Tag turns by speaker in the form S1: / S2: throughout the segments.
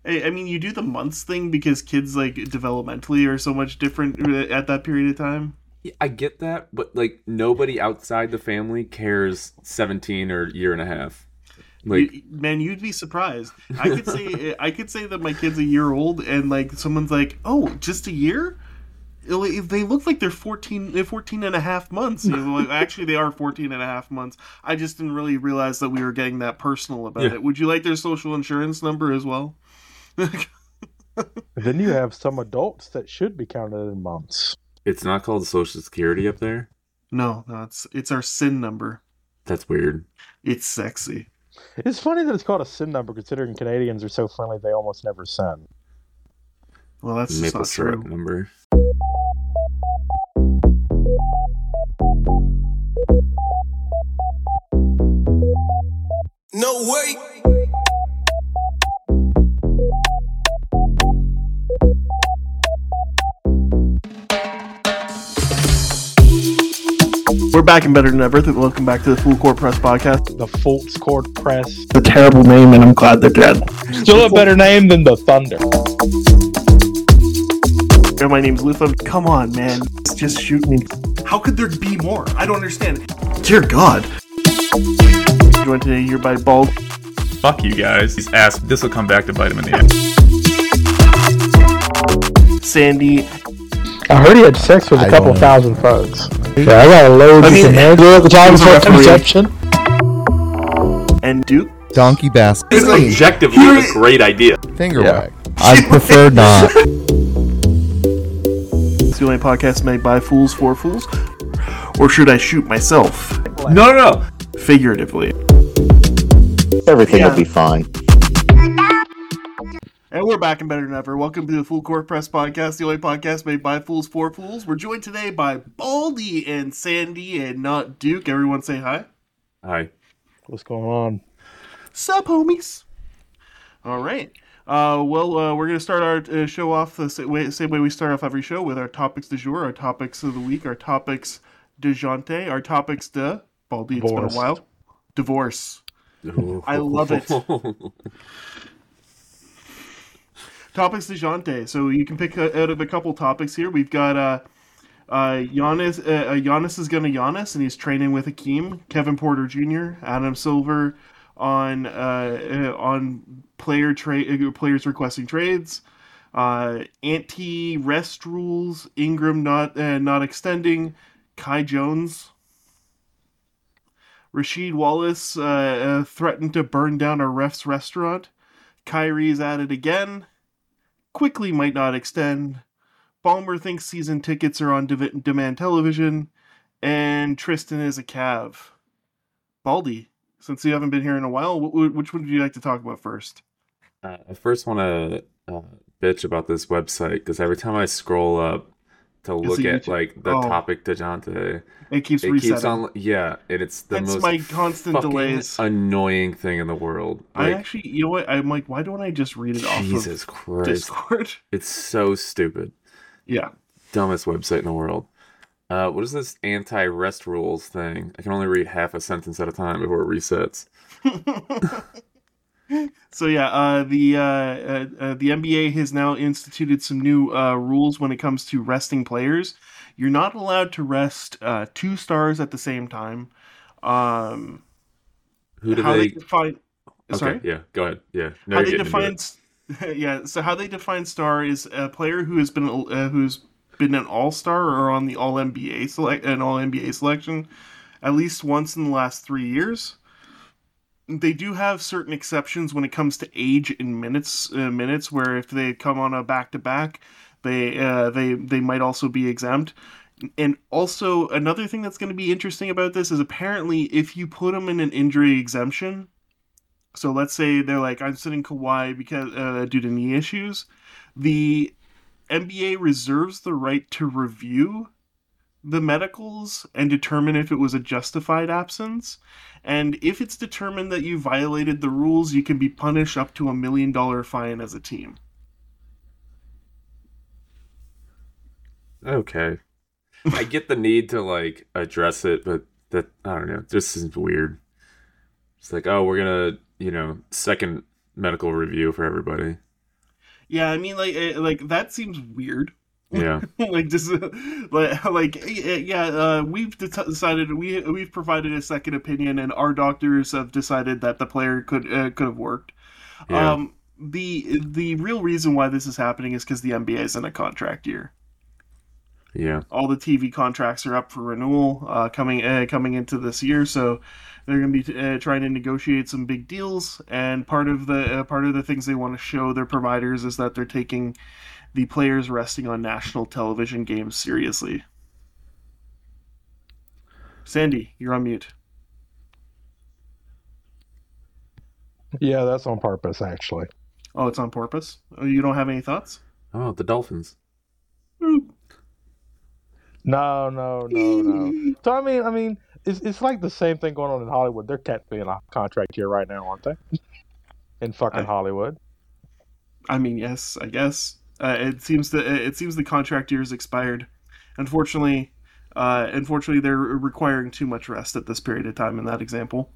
S1: I mean, you do the months thing because kids like developmentally are so much different at that period of time.
S2: Yeah, I get that, but like nobody outside the family cares 17 or year and a half. Like,
S1: Man, you'd be surprised. I could say that my kid's a year old, and like someone's like, "Oh, just a year." They look like they're 14 and a half months. Like, actually, they are 14 and a half months. I just didn't really realize that we were getting that personal about
S2: Yeah.
S1: it. Would you like their social insurance number as well?
S3: Then you have some adults that should be counted in months.
S2: it's not called Social Security up there.
S1: No, it's our SIN number.
S2: That's weird.
S1: It's sexy.
S3: It's funny that it's called a SIN number, considering Canadians are so friendly they almost never sin.
S1: Well, that's just
S2: Maple
S1: not
S2: syrup
S1: true.
S2: number.
S4: No way.
S1: We're back and better than ever. Welcome back to the Full Court Press podcast.
S3: The Fultz Court Press.
S1: The terrible name, and I'm glad they're dead.
S3: Still a better name than the Thunder.
S1: My name's Luther. Come on, man. Just shoot me. How could there be more? I don't understand. Dear God. Joined today here by Bald.
S5: Fuck you guys. He's asked. This will come back to bite him in the ass.
S1: Sandy.
S3: I heard he had sex with a couple thousand folks. Yeah, I got a load
S1: I mean,
S3: of handle at the time
S1: he was a
S3: for
S1: referee.
S3: conception.
S1: And Duke.
S6: Donkey basket.
S2: It's objectively a great idea.
S6: Finger
S3: Yeah.
S6: wag. I prefer not.
S1: It's the only podcast made by fools for fools. Or should I shoot myself?
S2: No.
S1: Figuratively.
S7: Everything will be fine.
S1: And we're back and better than ever. Welcome to the Full Court Press podcast, the only podcast made by fools for fools. We're joined today by Baldy and Sandy and not Duke. Everyone say hi.
S2: Hi.
S3: What's going on?
S1: Sup, homies? All right. We're going to start our show off the same way we start off every show with our topics du jour, our topics of the week, our topics de jante, our topics de... Baldy, it's been a while. Divorce. I love it. Topics de jante. So you can pick out of a couple topics here. We've got Giannis. Giannis is going to Giannis, and he's training with Hakeem. Kevin Porter Jr., Adam Silver on players requesting trades. Anti-rest rules. Ingram not extending. Kai Jones. Rasheed Wallace threatened to burn down a ref's restaurant. Kyrie's at it again. Quickly might not extend. Ballmer thinks season tickets are on demand television. And Tristan is a Cav. Baldy, since you haven't been here in a while, which one would you like to talk about first?
S2: I first want to bitch about this website because every time I scroll up to look at like the topic de jante,
S1: it keeps resetting.
S2: On, yeah, and it's the
S1: That's
S2: most
S1: my constant delays.
S2: Annoying thing in the world. Like,
S1: I actually, you know what? I'm like, why don't I just read it off
S2: Jesus
S1: of
S2: Christ.
S1: Discord?
S2: It's so stupid.
S1: Yeah.
S2: Dumbest website in the world. What is this anti-rest rules thing? I can only read half a sentence at a time before it resets.
S1: So yeah, the NBA has now instituted some new rules when it comes to resting players. You're not allowed to rest two stars at the same time.
S2: Who do they
S1: define?
S2: Okay,
S1: Sorry?
S2: yeah, go ahead. Yeah, no,
S1: How they define? Yeah, so how they define star is a player who's been an all-star or on the All NBA selection at least once in the last 3 years. They do have certain exceptions when it comes to age in minutes, where if they come on a back-to-back, they might also be exempt. And also, another thing that's going to be interesting about this is apparently if you put them in an injury exemption, so let's say they're like, I'm sitting Kawhi because due to knee issues, the NBA reserves the right to review the medicals and determine if it was a justified absence. And if it's determined that you violated the rules, you can be punished up to $1 million fine as a team.
S2: Okay. I get the need to like address it, but that I don't know. This is weird. It's like, oh, we're gonna, second medical review for everybody.
S1: Yeah, I mean, like that seems weird.
S2: Yeah.
S1: Like just we've decided we've provided a second opinion, and our doctors have decided that the player could have worked.
S2: Yeah.
S1: The real reason why this is happening is because the NBA is in a contract year.
S2: Yeah.
S1: All the TV contracts are up for renewal coming into this year, so they're going to be trying to negotiate some big deals. And part of the things they want to show their providers is that they're taking the players resting on national television games seriously. Sandy, you're on mute.
S3: Yeah, that's on purpose, actually.
S1: Oh, it's on purpose? Oh, you don't have any thoughts?
S2: Oh, the Dolphins.
S3: No. So I mean, it's like the same thing going on in Hollywood. They're technically in a contract here right now, aren't they? In fucking Hollywood.
S1: I mean, yes, I guess. It seems the contract year has expired. Unfortunately, they're requiring too much rest at this period of time in that example.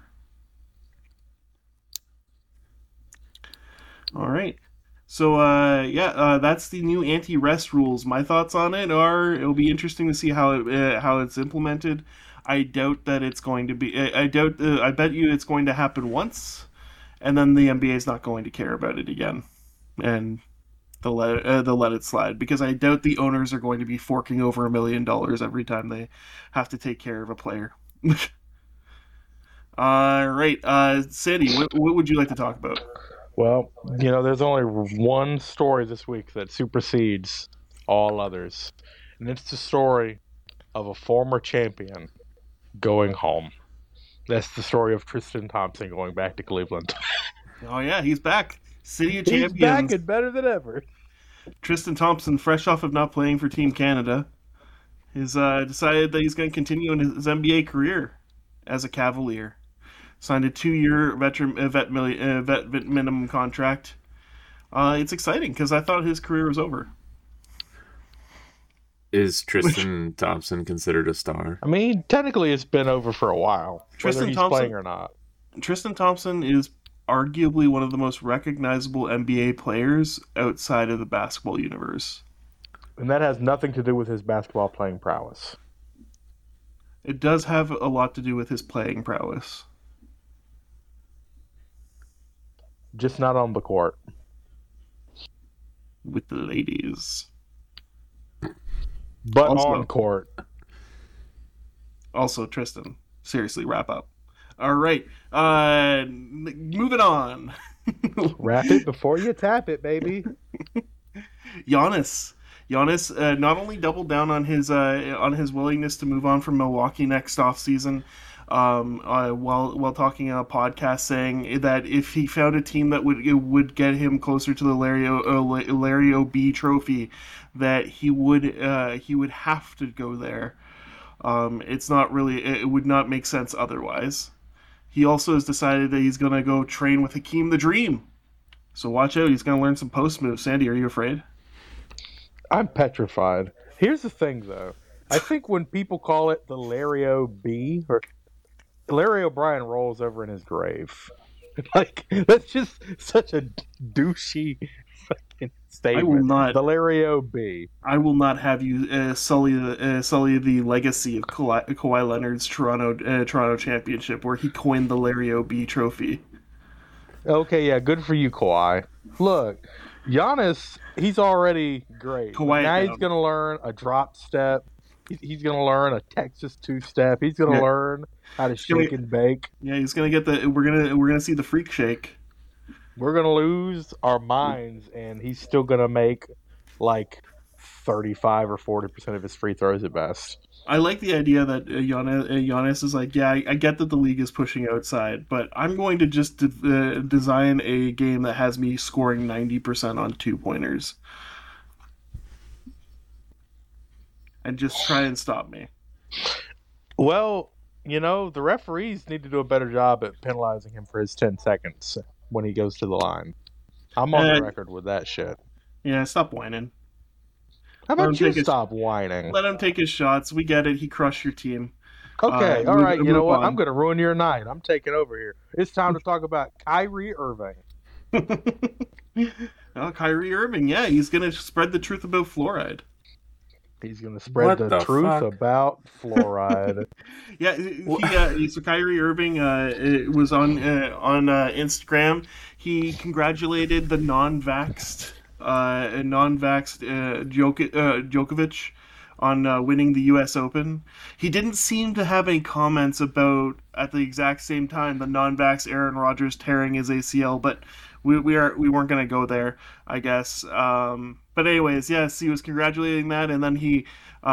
S1: All right. So, that's the new anti-rest rules. My thoughts on it are it'll be interesting to see how it's implemented. I doubt that it's going to be. I bet you it's going to happen once, and then the NBA is not going to care about it again, and they'll let it slide, because I doubt the owners are going to be forking over $1 million every time they have to take care of a player. All right, Sandy, what would you like to talk about?
S3: Well, there's only one story this week that supersedes all others, and it's the story of a former champion going home. That's the story of Tristan Thompson going back to Cleveland.
S1: Oh yeah, he's back. City of Champions.
S3: He's back and better than ever.
S1: Tristan Thompson, fresh off of not playing for Team Canada, has decided that he's going to continue in his NBA career as a Cavalier. Signed a 2-year vet minimum contract. It's exciting because I thought his career was over.
S2: Is Tristan Thompson considered a star?
S3: I mean, technically it's been over for a while, whether he's playing or not.
S1: Tristan Thompson is arguably one of the most recognizable NBA players outside of the basketball universe.
S3: And that has nothing to do with his basketball playing prowess.
S1: It does have a lot to do with his playing prowess.
S3: Just not on the court.
S1: With the ladies.
S3: But
S1: also,
S3: on court.
S1: Also, Tristan, seriously, wrap up. All right, moving on.
S3: Wrap it before you tap it, baby.
S1: Giannis not only doubled down on his willingness to move on from Milwaukee next offseason, while talking on a podcast, saying that if he found a team that would get him closer to the Larry O.B. trophy, that he would have to go there. It would not make sense otherwise. He also has decided that he's going to go train with Hakeem the Dream. So watch out, he's going to learn some post moves. Sandy, are you afraid?
S3: I'm petrified. Here's the thing, though. I think when people call it the Larry O.B., or Larry O'Brien rolls over in his grave. Like, that's just such a douchey fucking statement.
S1: I will not.
S3: The Larry O.B.
S1: I will not have you sully the legacy of Kawhi Leonard's Toronto championship, where he coined the Larry O.B. trophy.
S3: Okay, yeah, good for you, Kawhi. Look, Giannis, he's already great. Now he's going to learn a drop step. He's going to learn a Texas two-step. He's going to learn how to shake and bake.
S1: Yeah, he's going to get we're going to see the freak shake.
S3: We're going to lose our minds, and he's still going to make like 35 or 40% of his free throws at best.
S1: I like the idea that Giannis is like, yeah, I get that the league is pushing outside, but I'm going to just design a game that has me scoring 90% on 2-pointers. And just try and stop me.
S3: Well, the referees need to do a better job at penalizing him for his 10 seconds when he goes to the line. I'm on the record with that shit.
S1: Yeah, stop whining.
S3: How about you stop whining?
S1: Let him take his shots. We get it. He crushed your team.
S3: Okay, all right. You know what? I'm going to ruin your night. I'm taking over here. It's time to talk about Kyrie Irving.
S1: Oh, Kyrie Irving. Yeah, he's gonna spread the truth about fluoride.
S3: He's going to spread the truth about fluoride.
S1: So Kyrie Irving it was on Instagram. He congratulated the non-vaxxed Djokovic on winning the U.S. Open. He didn't seem to have any comments about, at the exact same time, the non-vax Aaron Rodgers tearing his ACL, but we weren't going to go there, I guess. But anyways, yes, he was congratulating that, and then he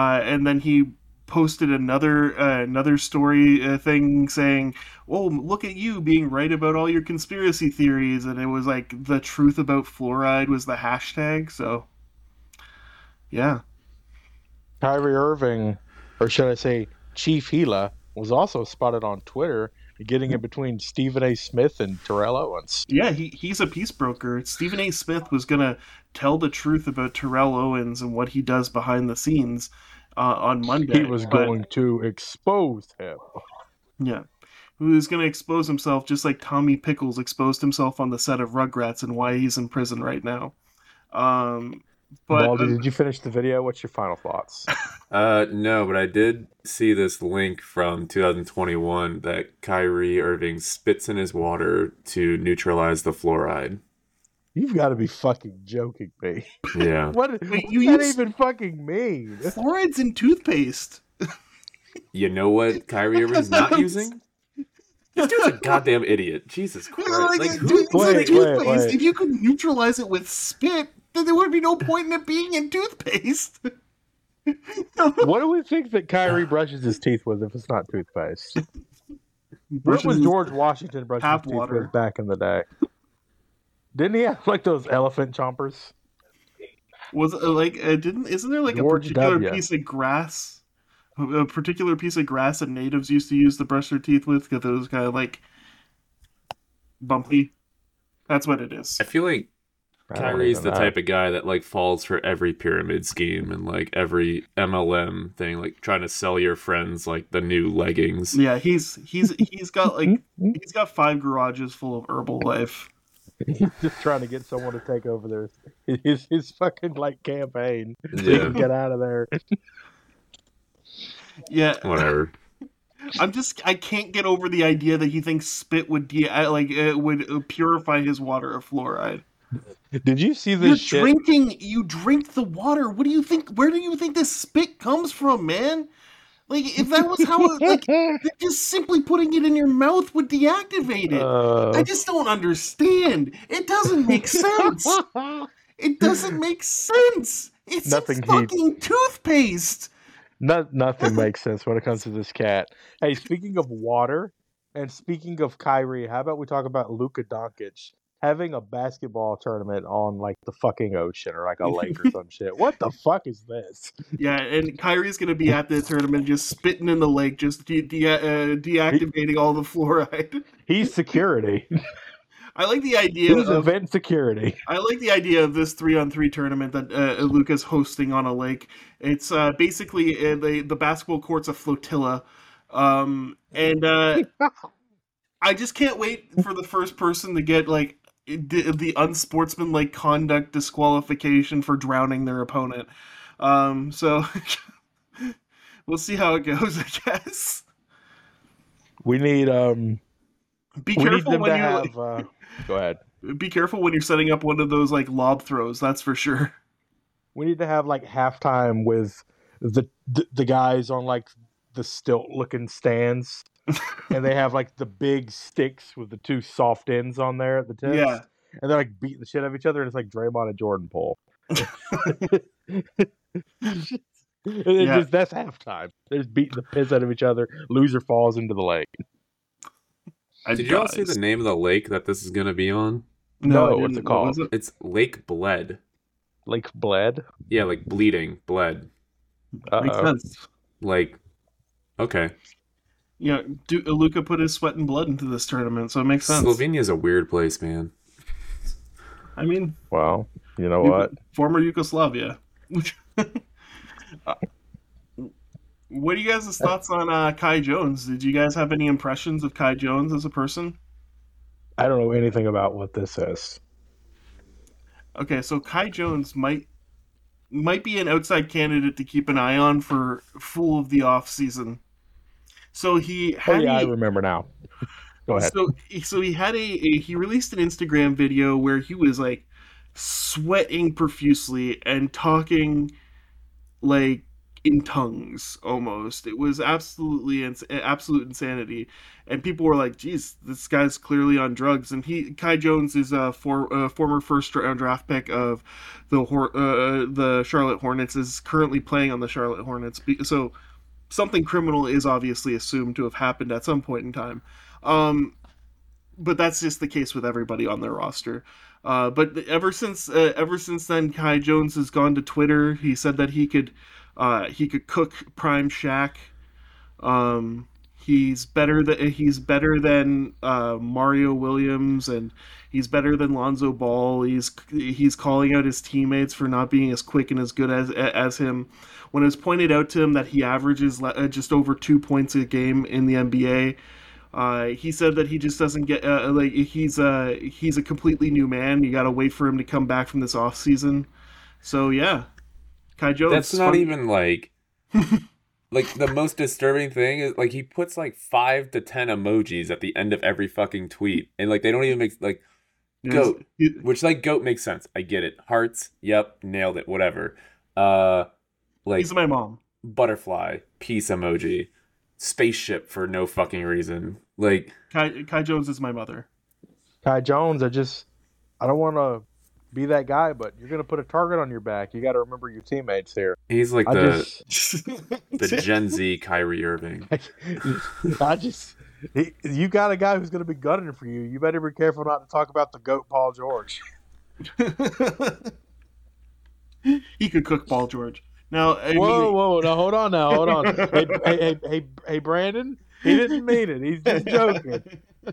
S1: posted another story thing saying, "Oh, look at you being right about all your conspiracy theories," and it was like the truth about fluoride was the hashtag. So, yeah.
S3: Kyrie Irving, or should I say Chief Gila, was also spotted on Twitter getting in between Stephen A. Smith and Terrell Owens.
S1: Yeah, he's a peace broker. Stephen A. Smith was going to tell the truth about Terrell Owens and what he does behind the scenes on Monday.
S3: He was going to expose him.
S1: Yeah. He was going to expose himself just like Tommy Pickles exposed himself on the set of Rugrats and why he's in prison right now. But
S3: Baldy, did you finish the video? What's your final thoughts?
S2: No, but I did see this link from 2021 that Kyrie Irving spits in his water to neutralize the fluoride.
S3: You've got to be fucking joking me.
S2: Yeah.
S3: What does that even fucking mean?
S1: Fluoride's in toothpaste.
S2: You know what Kyrie Irving's not using? This dude's a goddamn idiot. Jesus Christ.
S3: Wait.
S1: If you could neutralize it with spit, then there would be no point in it being in toothpaste.
S3: What do we think that Kyrie brushes his teeth with if it's not toothpaste? What was George Washington brushing his teeth with back in the day? Didn't he have like those elephant chompers?
S1: Was it like isn't there like
S3: George
S1: a particular
S3: W.
S1: piece of grass? A particular piece of grass that natives used to use to brush their teeth with because it was kind of like bumpy. That's what it is.
S2: I feel like Kyrie's the type of guy that like falls for every pyramid scheme and like every MLM thing, like trying to sell your friends like the new leggings.
S1: Yeah, he's got like he's got 5 garages full of Herbalife.
S3: He's just trying to get someone to take over his fucking like campaign so he can get out of there.
S1: Yeah,
S2: whatever.
S1: I can't get over the idea that he thinks spit would would purify his water of fluoride.
S3: Did you see this shit?
S1: You drink the water. What do you think? Where do you think this spit comes from, man? Like, if that was how just simply putting it in your mouth would deactivate it. I just don't understand. It doesn't make sense. It doesn't make sense. It's fucking toothpaste.
S3: Nothing makes sense when it comes to this cat. Hey, speaking of water and speaking of Kyrie, how about we talk about Luka Doncic having a basketball tournament on like the fucking ocean or like a lake or some shit? What the fuck is this?
S1: Yeah, and Kyrie's gonna be at the tournament just spitting in the lake, just deactivating all the fluoride.
S3: He's security.
S1: I like the idea
S3: of event security.
S1: I like the idea of this 3-on-3 tournament that Luka's hosting on a lake. It's basically the basketball court's a flotilla, and I just can't wait for the first person to get like the unsportsmanlike conduct disqualification for drowning their opponent. So we'll see how it goes, I guess.
S3: We need
S1: be careful when you
S3: have, go ahead.
S1: Be careful when you're setting up one of those like lob throws, that's for sure.
S3: We need to have like halftime with the guys on like the stilt looking stands. And they have like the big sticks with the 2 soft ends on there at the tips.
S1: Yeah.
S3: And they're like beating the shit out of each other, and it's like Draymond and Jordan pull. That's halftime. They're just beating the piss out of each other. Loser falls into the lake.
S2: Did you all see the name of the lake that this is going to be on?
S3: No, what's it called?
S2: It's Lake Bled.
S3: Lake Bled?
S2: Yeah, like bleeding, bled.
S1: Makes sense.
S2: Like, okay.
S1: Yeah, Luka put his sweat and blood into this tournament, so it makes sense.
S2: Slovenia's a weird place, man.
S1: I mean...
S3: Well, you know what?
S1: Former Yugoslavia. What are you guys' thoughts on Kai Jones? Did you guys have any impressions of Kai Jones as a person?
S3: I don't know anything about what this is.
S1: Okay, so Kai Jones might be an outside candidate to keep an eye on for Fool of the Off season. So he had
S3: I remember now. Go ahead.
S1: So he had he released an Instagram video where he was like sweating profusely and talking like in tongues almost. It was absolute insanity, and people were like, "Geez, this guy's clearly on drugs." And Kai Jones is a former first round draft pick of the Charlotte Hornets, is currently playing on the Charlotte Hornets. So something criminal is obviously assumed to have happened at some point in time. But that's just the case with everybody on their roster. But ever since then, Kai Jones has gone to Twitter. He said that he could cook Prime Shaq. He's better than Mario Williams, and he's better than Lonzo Ball. He's calling out his teammates for not being as quick and as good as him. When it was pointed out to him that he averages just over 2 points a game in the NBA, he said that he just doesn't get he's a completely new man. You got to wait for him to come back from this off season. So yeah, Kai Jones.
S2: That's not even like like the most disturbing thing is like he puts like 5 to 10 emojis at the end of every fucking tweet, and like they don't even make like goat, which like goat makes sense. I get it. Hearts, yep, nailed it. Whatever. Like
S1: he's my mom.
S2: Butterfly, peace emoji. Spaceship for no fucking reason. Like
S1: Kai Jones is my mother.
S3: Kai Jones, I don't want to be that guy, but you're going to put a target on your back. You got to remember your teammates here.
S2: He's like the Gen Z Kyrie Irving.
S3: You got a guy who's going to be gunning for you. You better be careful not to talk about the GOAT Paul George.
S1: He could cook Paul George. Now,
S3: whoa! Now hold on. Hey, Brandon. He didn't mean it. He's just joking.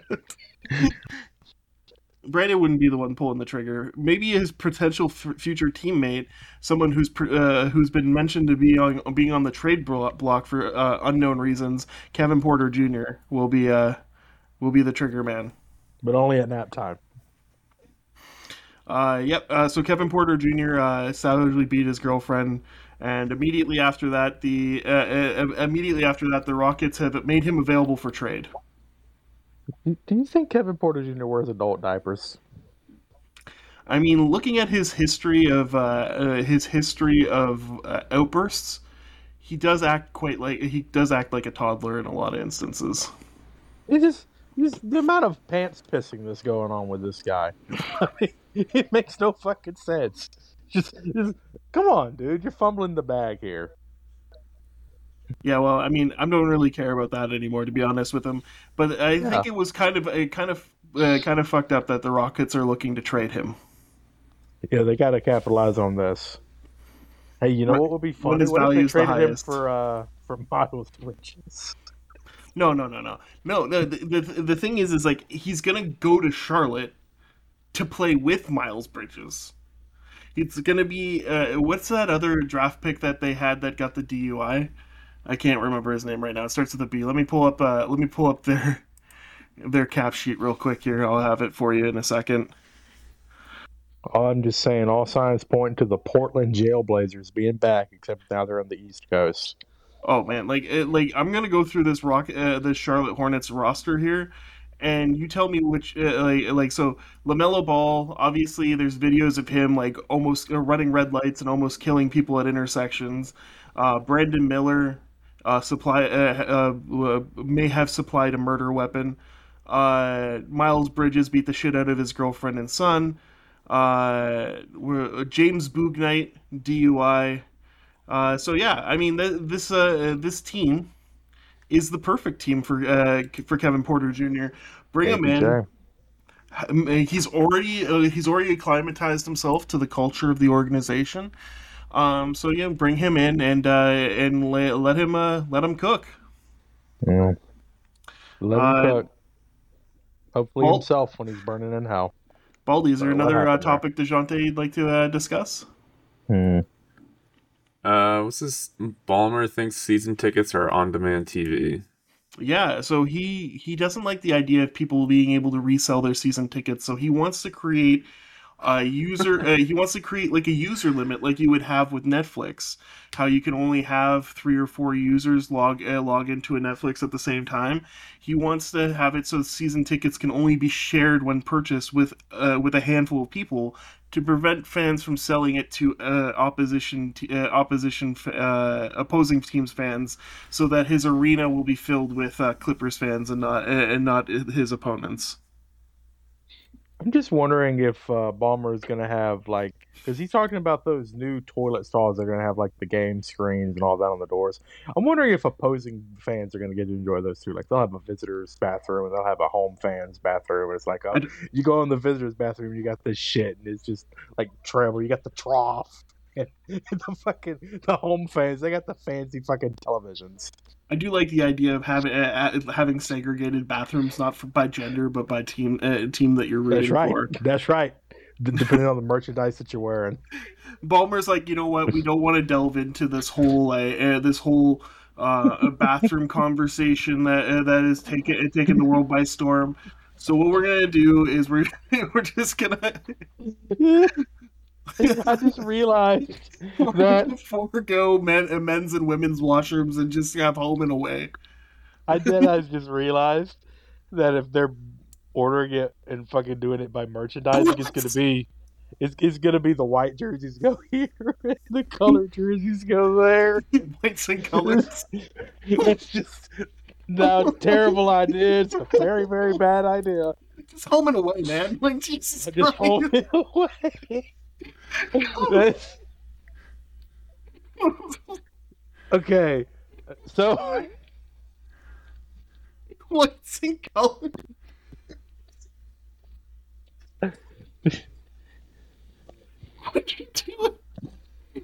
S1: Brandon wouldn't be the one pulling the trigger. Maybe his potential future teammate, someone who's been mentioned to be being on the trade block for unknown reasons, Kevin Porter Jr. will be the trigger man,
S3: but only at nap time.
S1: So Kevin Porter Jr. Savagely beat his girlfriend. And immediately after that, the Rockets have made him available for trade.
S3: Do you think Kevin Porter Jr. wears adult diapers?
S1: I mean, looking at his history of outbursts, he does act like a toddler in a lot of instances.
S3: It's just the amount of pants pissing that's going on with this guy. I mean, it makes no fucking sense. Just come on, dude. You're fumbling the bag here.
S1: Yeah, well, I mean, I don't really care about that anymore, to be honest with him. But I think it was kind of fucked up that the Rockets are looking to trade him.
S3: Yeah, they got to capitalize on this. Hey, you know what would be funny?
S1: What if they traded
S3: him for Miles Bridges?
S1: No. The thing is like he's gonna go to Charlotte to play with Miles Bridges. It's gonna be what's that other draft pick that they had that got the DUI? I can't remember his name right now. It starts with a B. Let me pull up their cap sheet real quick here. I'll have it for you in a second.
S3: I'm just saying, all signs point to the Portland Jailblazers being back, except now they're on the East Coast.
S1: Oh man, like I'm gonna go through this Charlotte Hornets roster here. And you tell me which, so LaMelo Ball, obviously there's videos of him like almost running red lights and almost killing people at intersections. Brandon Miller may have supplied a murder weapon. Miles Bridges beat the shit out of his girlfriend and son. James Bouknight, DUI. So yeah, I mean this team is the perfect team for Kevin Porter Jr. Bring him in. He's already acclimatized himself to the culture of the organization. So yeah, bring him in and let him cook.
S3: Yeah. Let him cook. Hopefully himself when he's burning in hell.
S1: Baldy, is there another topic, DeJounte, you'd like to discuss?
S2: What's this? Ballmer thinks season tickets are on-demand TV.
S1: Yeah, so he doesn't like the idea of people being able to resell their season tickets, so he wants to create he wants to create like a user limit like you would have with Netflix, how you can only have 3 or 4 users log into a Netflix at the same time. He wants to have it so season tickets can only be shared when purchased with a handful of people, to prevent fans from selling it to opposing teams fans, so that his arena will be filled with Clippers fans and not his opponents.
S3: I'm just wondering if Ballmer is going to have, like, because he's talking about those new toilet stalls that are going to have, like, the game screens and all that on the doors. I'm wondering if opposing fans are going to get to enjoy those too. Like, they'll have a visitor's bathroom and they'll have a home fan's bathroom. And it's like, you go in the visitor's bathroom, you got this shit, and it's just like travel. You got the trough. And the home fans, they got the fancy fucking televisions.
S1: I do like the idea of having segregated bathrooms, not by gender, but by team that you're rooting for.
S3: That's right. Depending on the merchandise that you're wearing.
S1: Ballmer's like, you know what? We don't want to delve into this whole bathroom conversation that is taking the world by storm. So what we're gonna do is we're just gonna.
S3: I just realized that
S1: forego men's and women's washrooms and just have home and away.
S3: I just realized that if they're ordering it and fucking doing it by merchandising, it's gonna be the white jerseys go here and the colored jerseys go there.
S1: Whites and colors.
S3: It's just a terrible idea. It's a very, very bad idea.
S1: Just home and away, man. Like Jesus.
S3: Just home and away. Okay, so
S1: what's in color? What you doing?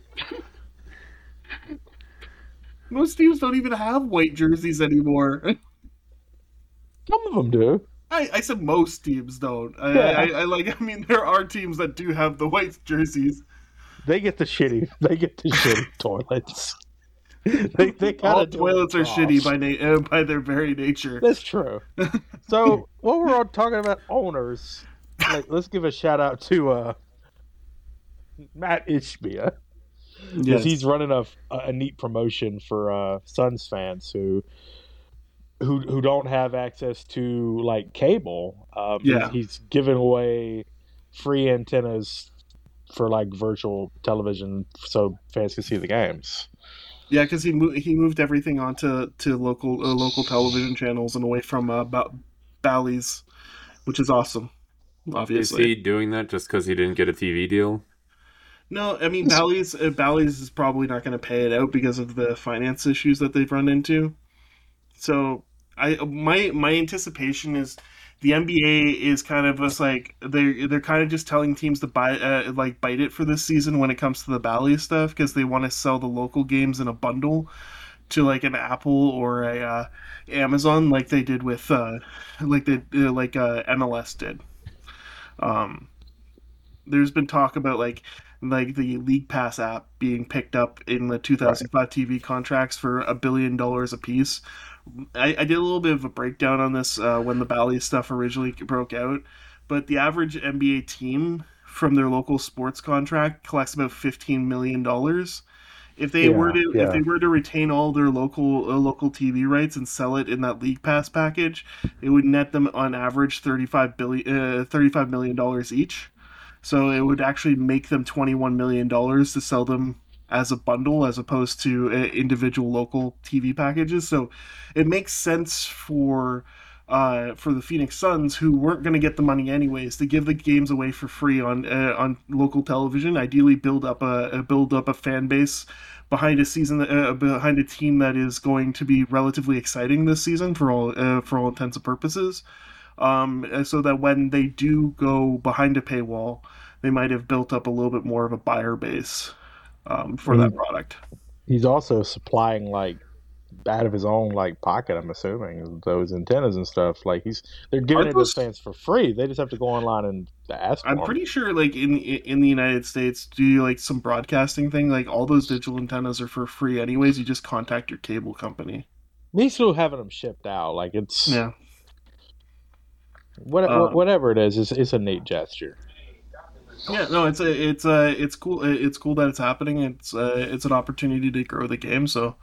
S1: Most teams don't even have white jerseys anymore.
S3: Some of them do.
S1: I said most teams don't. I mean, there are teams that do have the white jerseys.
S3: They get the shitty toilets.
S1: All toilets are shitty by their very nature.
S3: That's true. So, while we're all talking about owners, let's give a shout out to Matt Ishbia. Because he's running a neat promotion for Suns fans who don't have access to like cable. He's giving away free antennas for like virtual television so fans can see the games.
S1: Yeah, because he moved everything onto local television channels and away from Bally's, which is awesome. Obviously,
S2: is he doing that just because he didn't get a TV deal?
S1: No, I mean Bally's is probably not going to pay it out because of the finance issues that they've run into. So my anticipation is the NBA is kind of just like they're kind of just telling teams to bite it for this season when it comes to the Bally stuff, because they want to sell the local games in a bundle to like an Apple or a Amazon, like they did with MLS did. There's been talk about like the League Pass app being picked up in the 2005 TV contracts for $1 billion a piece. I did a little bit of a breakdown on this when the Bally stuff originally broke out, but the average NBA team from their local sports contract collects about $15 million. If they were to retain all their local TV rights and sell it in that League Pass package, it would net them on average $35 million each. So it would actually make them $21 million to sell them as a bundle, as opposed to individual local TV packages. So it makes sense for the Phoenix Suns, who weren't going to get the money anyways, to give the games away for free on local television. Ideally, build up a fan base behind a team that is going to be relatively exciting this season for all intents and purposes. So that when they do go behind a paywall, they might have built up a little bit more of a buyer base for that product.
S3: He's also supplying like out of his own like pocket, I'm assuming, those antennas and stuff. Like they're giving it to fans for free. They just have to go online and ask.
S1: I'm pretty sure, like in the United States, do like some broadcasting thing, like all those digital antennas are for free anyways. You just contact your cable company.
S3: They still having them shipped out. Like it's
S1: whatever
S3: it is, it's a neat gesture.
S1: Yeah, no, it's cool. It's cool that it's happening. It's an opportunity to grow the game. So,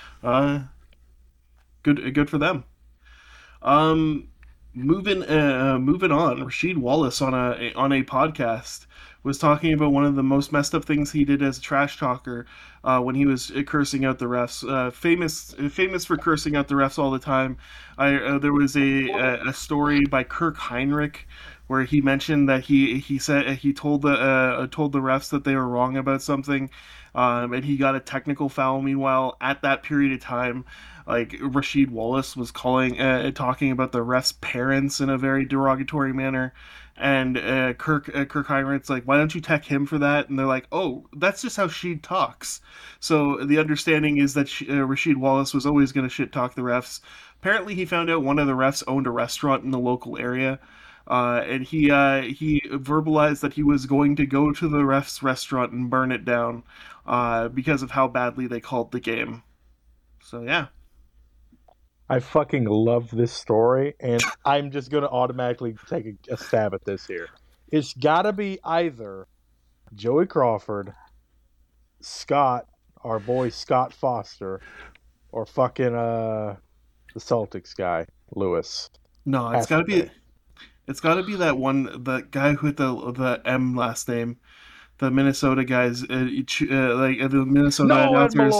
S1: good for them. Um, moving on. Rasheed Wallace on a podcast was talking about one of the most messed up things he did as a trash talker when he was cursing out the refs. Famous for cursing out the refs all the time. There was a story by Kirk Heinrich where he mentioned that he said he told the refs that they were wrong about something, and he got a technical foul. Meanwhile, at that period of time, like Rasheed Wallace was talking about the refs' parents in a very derogatory manner, and Kirk Heinrich's like, why don't you tech him for that? And they're like, oh, that's just how Sheed talks. So the understanding is that Rasheed Wallace was always going to shit talk the refs. Apparently, he found out one of the refs owned a restaurant in the local area. And he verbalized that he was going to go to the refs' restaurant and burn it down because of how badly they called the game. So yeah.
S3: I fucking love this story, and I'm just going to automatically take a stab at this here. It's got to be either Joey Crawford, Scott, our boy Scott Foster, or fucking the Celtics guy, Lewis.
S1: No, it's got to be... It's got to be that guy with the M last name, the Minnesota guys, like the Minnesota announcers.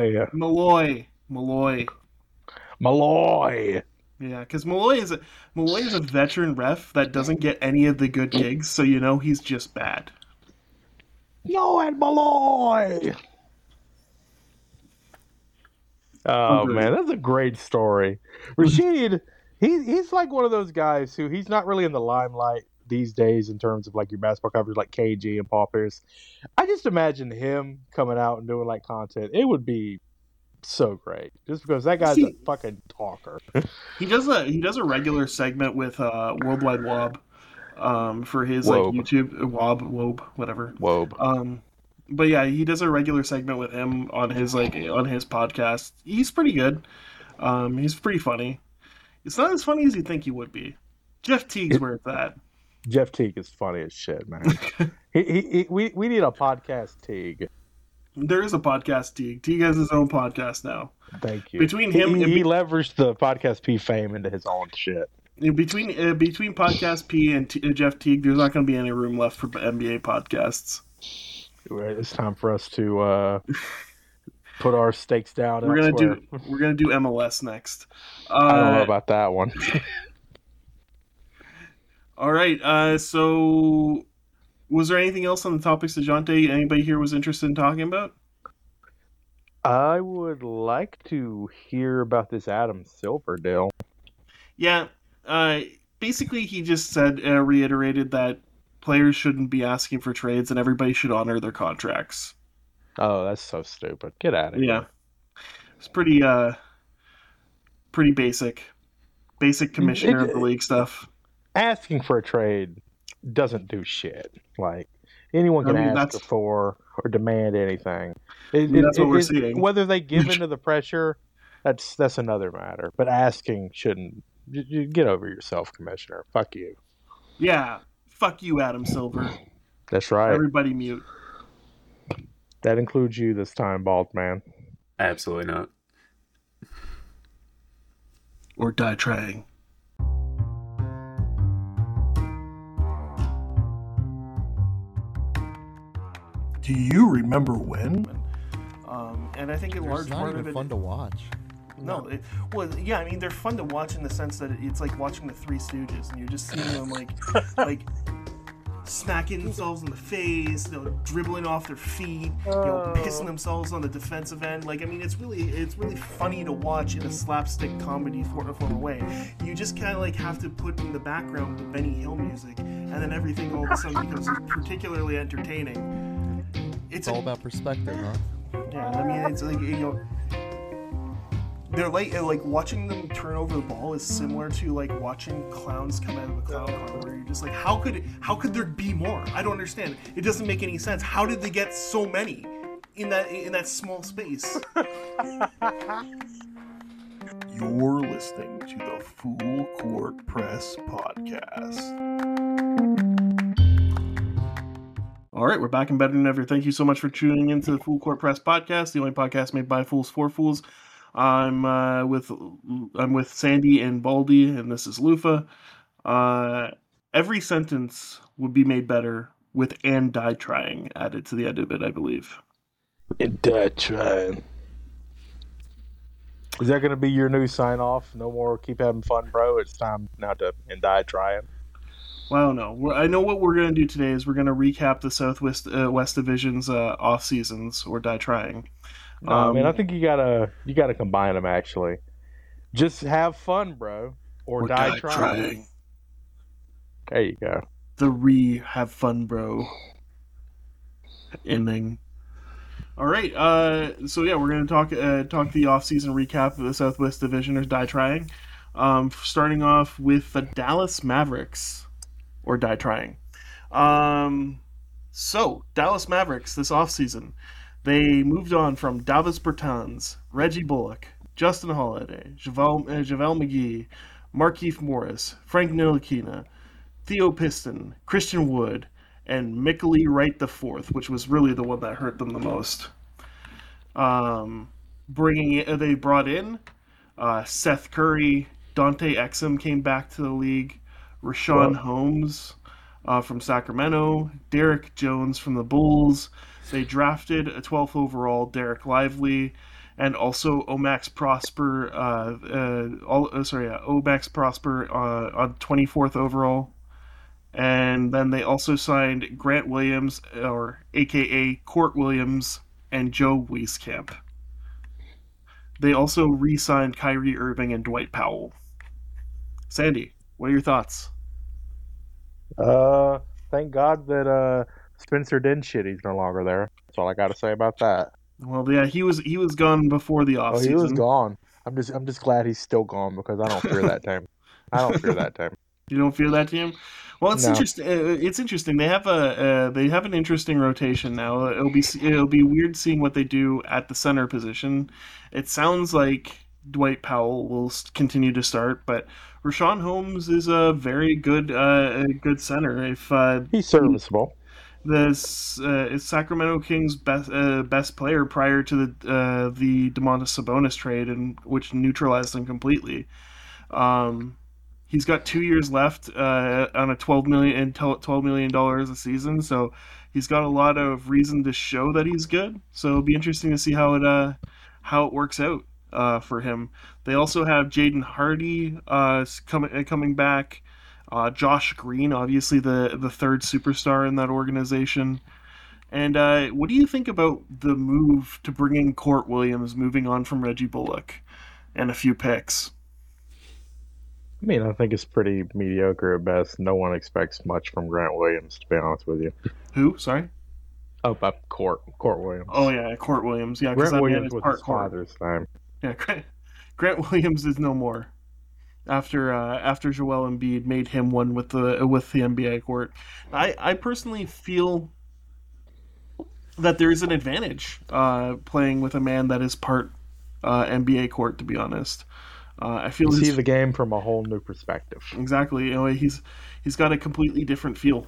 S1: Malloy. Yeah, because Malloy is a veteran ref that doesn't get any of the good gigs, so you know he's just bad.
S3: Noah Malloy. Oh man, that's a great story. Rasheed. He's like one of those guys who he's not really in the limelight these days in terms of like your basketball coverage like KG and Paul Pierce. I just imagine him coming out and doing like content. It would be so great just because that guy's a fucking talker.
S1: He does a regular segment with Worldwide Wob for his like YouTube Wob whatever. But yeah, he does a regular segment with him on his podcast. He's pretty good. He's pretty funny. It's not as funny as you think he would be. Jeff Teague's where it's at.
S3: Jeff Teague is funny as shit, man. We need a podcast Teague.
S1: There is a podcast Teague. Teague has his own podcast now.
S3: Thank you.
S1: Between him,
S3: he leveraged the podcast P fame into his own shit.
S1: Between podcast P and Jeff Teague, there's not going to be any room left for NBA podcasts.
S3: It's time for us to put our stakes down.
S1: We're gonna do MLS next.
S3: I don't know about that one.
S1: All right. So, was there anything else on the topics that DeJounte anybody here was interested in talking about?
S3: I would like to hear about this Adam Silver deal.
S1: Yeah. Basically, he just said, reiterated that players shouldn't be asking for trades and everybody should honor their contracts.
S3: Oh, that's so stupid. Get out of here.
S1: Yeah. It's pretty basic commissioner of the league stuff.
S3: Asking for a trade doesn't do shit. Like, anyone can ask for or demand anything.
S1: That's what we're seeing.
S3: Whether they give into the pressure, that's another matter. But asking shouldn't. You get over yourself, Commissioner. Fuck you.
S1: Yeah. Fuck you, Adam Silver.
S3: That's right.
S1: Everybody mute.
S3: That includes you this time, bald man.
S2: Absolutely not.
S1: Or die trying. Do you remember when? And I think in large part of it,
S6: fun to watch.
S1: No, yeah. I mean, they're fun to watch in the sense that it's like watching the Three Stooges, and you're just seeing them like smacking themselves in the face, dribbling off their feet, pissing themselves on the defensive end. Like, I mean, it's really funny to watch in a slapstick comedy form of way. You just kind of like have to put in the background the Benny Hill music, and then everything all of a sudden becomes particularly entertaining.
S6: It's all about perspective, huh?
S1: Yeah, I mean, it's like, they're like watching them turn over the ball is similar to like watching clowns come out of a clown car, where you're just like, how could there be more? I don't understand. It doesn't make any sense. How did they get so many in that small space? You're listening to the Full Court Press podcast. All right, we're back and better than ever. Thank you so much for tuning into the Full Court Press podcast, the only podcast made by fools for fools. I'm with Sandy and Baldy, and this is Lufa. Every sentence would be made better with "and die trying" added to the end of it, I believe.
S3: And die trying. Is that going to be your new sign off? No more keep having fun, bro. It's time now to and die trying.
S1: Well, I don't know. I know what we're going to do today is we're going to recap the Southwest West Division's off seasons or die trying.
S3: I mean, I think you gotta combine them actually. Just have fun, bro, or die trying. There you go.
S1: The have fun, bro. Ending. All right. So yeah, we're going to talk the off season recap of the Southwest Division or die trying. Starting off with the Dallas Mavericks. Or die trying. So, Dallas Mavericks this offseason, they moved on from Davis Bertans, Reggie Bullock, Justin Holiday, JaVale McGee, Markieff Morris, Frank Ntilikina, Theo Piston, Christian Wood, and Mickley Wright IV, which was really the one that hurt them the most. They brought in Seth Curry, Dante Exum came back to the league, Rashawn Holmes from Sacramento, Derek Jones from the Bulls. They drafted a 12th overall Derek Lively, and also Omax Prosper. Omax Prosper on 24th overall, and then they also signed Grant Williams, or AKA Court Williams, and Joe Wieskamp. They also re-signed Kyrie Irving and Dwight Powell. Sandy, what are your thoughts?
S3: Thank God that Spencer Dinwiddie's no longer there. That's all I got to say about that.
S1: Well, yeah, he was gone before the offseason.
S3: He was gone. I'm just glad he's still gone because I don't fear that team. I don't fear that team.
S1: You don't fear that team? Well, it's interesting. It's interesting. They have an interesting rotation now. It'll be weird seeing what they do at the center position. It sounds like Dwight Powell will continue to start, but Rashawn Holmes is a very good center. If
S3: he's serviceable,
S1: this is Sacramento Kings' best player prior to the Domantas Sabonis trade, and which neutralized them completely. He's got 2 years left on a $12 million a season, so he's got a lot of reason to show that he's good. So it'll be interesting to see how it works out for him. They also have Jaden Hardy coming back. Josh Green, obviously the third superstar in that organization. And what do you think about the move to bring in Court Williams, moving on from Reggie Bullock, and a few picks?
S3: I mean, I think it's pretty mediocre at best. No one expects much from Grant Williams, to be honest with you.
S1: Who? Sorry?
S3: Oh, Court Williams.
S1: Oh, yeah, Court Williams. Yeah,
S3: Grant Williams was his father's time.
S1: Yeah, Grant Williams is no more. After Joel Embiid made him one with the NBA court. I personally feel that there is an advantage playing with a man that is part NBA court, to be honest. I feel
S3: you see the game from a whole new perspective.
S1: Exactly. He's got a completely different feel.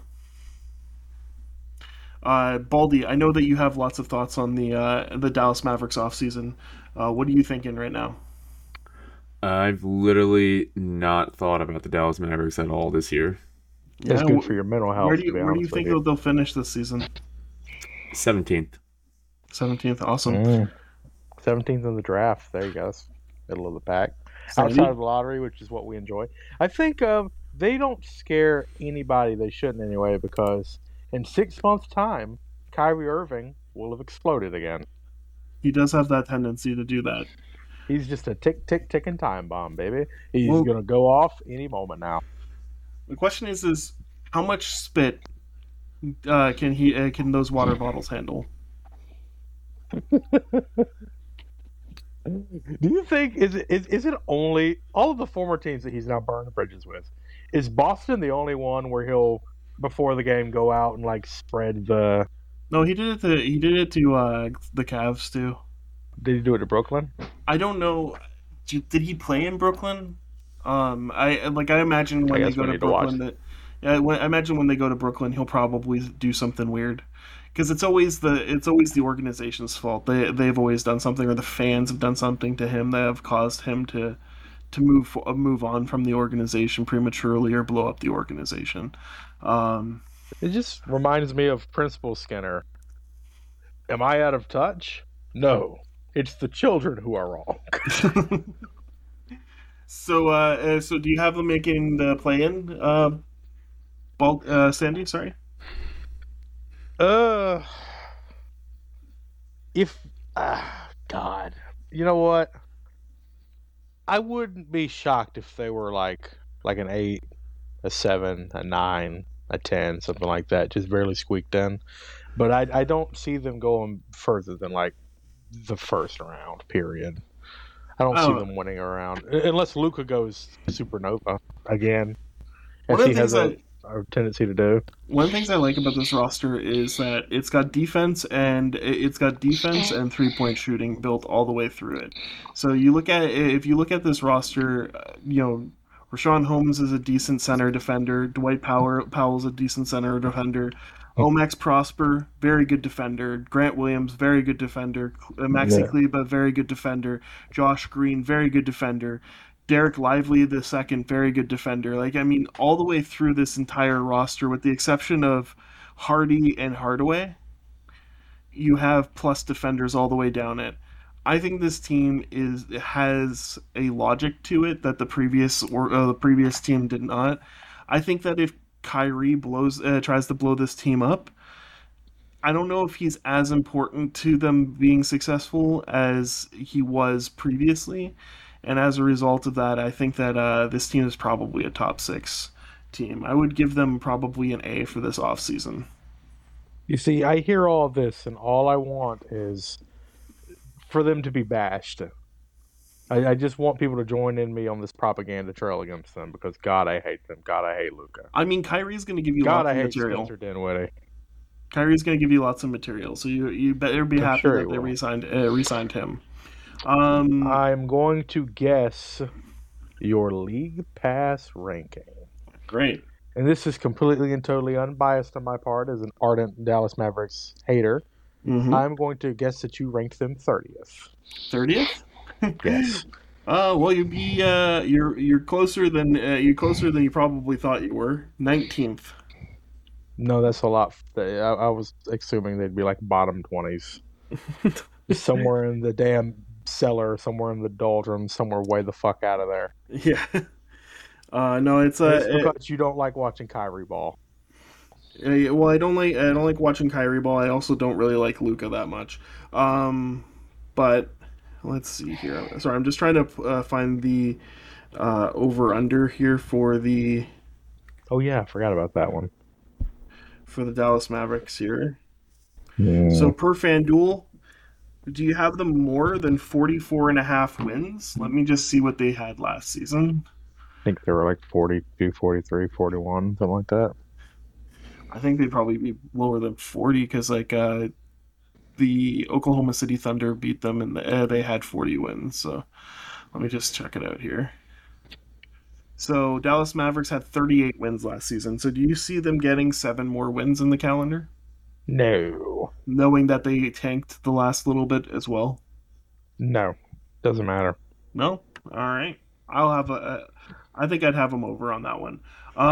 S1: Baldy, I know that you have lots of thoughts on the Dallas Mavericks offseason. What are you thinking right now?
S2: I've literally not thought about the Dallas Mavericks at all this year.
S3: It's good for your mental health.
S1: Where do you think they'll finish this season?
S2: 17th.
S1: 17th, awesome.
S3: 17th in the draft. There you go. Middle of the pack. Outside of the lottery, which is what we enjoy. I think they don't scare anybody. They shouldn't anyway, because in 6 months' time, Kyrie Irving will have exploded again.
S1: He does have that tendency to do that.
S3: He's just a ticking time bomb, baby. He's going to go off any moment now.
S1: The question is how much spit can those water bottles handle?
S3: Do you think is it only all of the former teams that he's now burned the bridges with? Is Boston the only one where he'll before the game go out and like spread the?
S1: No, he did it to the Cavs too.
S3: Did he do it to Brooklyn?
S1: I don't know. Did he play in Brooklyn? I imagine when they go to Brooklyn I imagine when they go to Brooklyn he'll probably do something weird. because it's always the organization's fault. They've always done something, or the fans have done something to him that have caused him to move on from the organization prematurely or blow up the organization.
S3: It just reminds me of Principal Skinner. Am I out of touch? No, it's the children who are wrong.
S1: So do you have them making the play-in? Sandy, sorry.
S3: God, you know what? I wouldn't be shocked if they were like an 8, a 7, a 9, a 10, something like that, just barely squeaked in. But I don't see them going further than like the first round. Period. I don't see them winning around unless Luka goes supernova again, as he has a tendency to do.
S1: One of the things I like about this roster is that it's got defense and 3-point shooting built all the way through it. So if you look at this roster, Rashawn Holmes is a decent center defender. Dwight Powell's a decent center defender. Omax Prosper, very good defender. Grant Williams, very good defender. Maxi Kleba, very good defender. Josh Green, very good defender. Derek Lively, the second, very good defender. All the way through this entire roster, with the exception of Hardy and Hardaway, you have plus defenders all the way down it. I think this team has a logic to it that the previous team did not. I think that if Kyrie tries to blow this team up, I don't know if he's as important to them being successful as he was previously. And as a result of that, I think that this team is probably a top 6 team. I would give them probably an A for this offseason.
S3: You see, I hear all this, and all I want is for them to be bashed. I just want people to join in me on this propaganda trail against them because, God, I hate them. God, I hate Luka.
S1: Kyrie's going to give you lots of material.
S3: Spencer Dinwiddie.
S1: Kyrie's going to give you lots of material, so you better be happy that they re-signed him.
S3: I'm going to guess your league pass ranking.
S1: Great.
S3: And this is completely and totally unbiased on my part as an ardent Dallas Mavericks hater. Mm-hmm. I'm going to guess that you ranked them 30th.
S1: 30th?
S3: Yes.
S1: Well, you'd be you're closer than you probably thought you were. 19th.
S3: No, that's a lot. I was assuming they'd be like bottom 20s. Somewhere in the damn cellar, somewhere in the doldrums, somewhere way the fuck out of there.
S1: Yeah. No, it's
S3: because you don't like watching Kyrie ball.
S1: Well, I don't like watching Kyrie ball. I also don't really like Luka that much. But let's see here. Sorry, I'm just trying to find the over-under here for the...
S3: Oh, yeah, I forgot about that one.
S1: For the Dallas Mavericks here.
S3: Yeah.
S1: So per FanDuel, do you have them more than 44.5 wins? Let me just see what they had last season.
S3: I think they were like 42, 43, 41, something like that.
S1: I think they'd probably be lower than 40 because the Oklahoma City Thunder beat them and they had 40 wins. So let me just check it out here. So Dallas Mavericks had 38 wins last season. So do you see them getting 7 more wins in the calendar?
S3: No.
S1: Knowing that they tanked the last little bit as well?
S3: No. Doesn't matter.
S1: No? All right. I think I'd have them over on that one.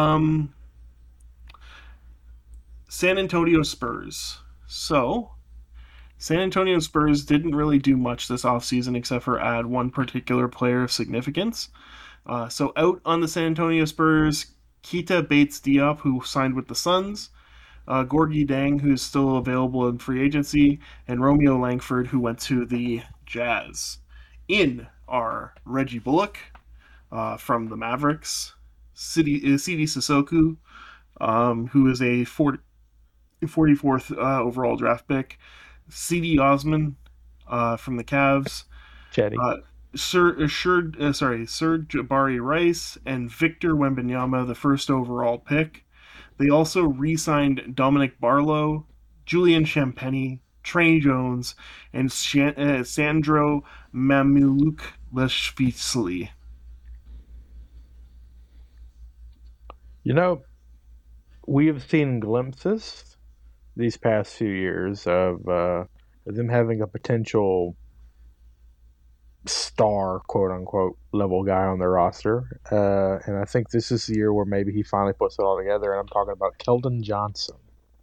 S1: San Antonio Spurs. So, San Antonio Spurs didn't really do much this offseason except for add one particular player of significance. So out on the San Antonio Spurs, Keita Bates-Diop, who signed with the Suns, Gorgui Deng, who's still available in free agency, and Romeo Langford, who went to the Jazz. In are Reggie Bullock from the Mavericks, Sidi Sissoko, who is a 44th overall draft pick, C.D. Osman from the Cavs, Serge Jabari Rice, and Victor Wembanyama, the first overall pick. They also re-signed Dominic Barlow, Julian Champagnie, Trey Jones, and Sandro Mamukelashvili.
S3: You know, we have seen glimpses these past few years of them having a potential star, quote unquote, level guy on their roster. And I think this is the year where maybe he finally puts it all together. And I'm talking about Keldon Johnson.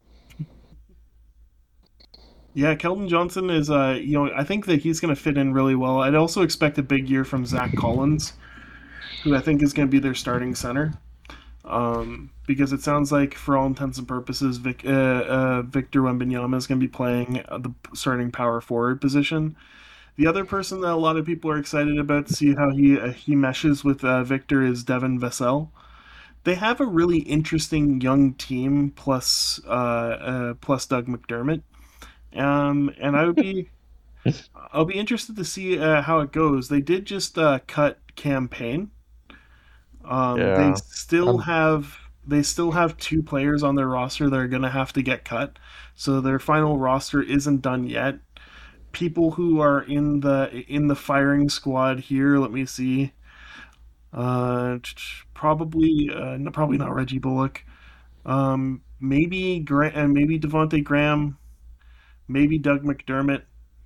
S1: Yeah, Keldon Johnson is, I think that he's going to fit in really well. I'd also expect a big year from Zach Collins, who I think is going to be their starting center. Because it sounds like, for all intents and purposes, Victor Wembanyama is going to be playing the starting power forward position. The other person that a lot of people are excited about to see how he meshes with Victor is Devin Vassell. They have a really interesting young team plus Doug McDermott. And I'll be interested to see how it goes. They did just cut Cam Payne. They still have 2 players on their roster that are going to have to get cut, so their final roster isn't done yet. People who are in the firing squad here, let me see. Probably not Reggie Bullock. Maybe Devontae Graham. Maybe Doug McDermott.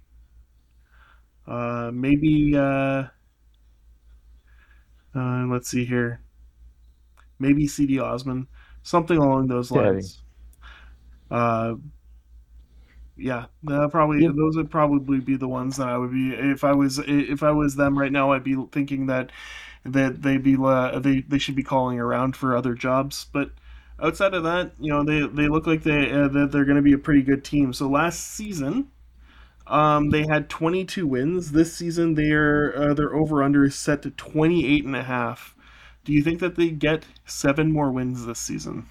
S1: Let's see here. Maybe C.D. Osman. Something along those lines. Those would probably be the ones that I would be if I was them right now. I'd be thinking that they should be calling around for other jobs. But outside of that, they look like they're going to be a pretty good team. So last season, they had 22 wins. This season, their over/under is set to 28.5. Do you think that they get 7 more wins this season?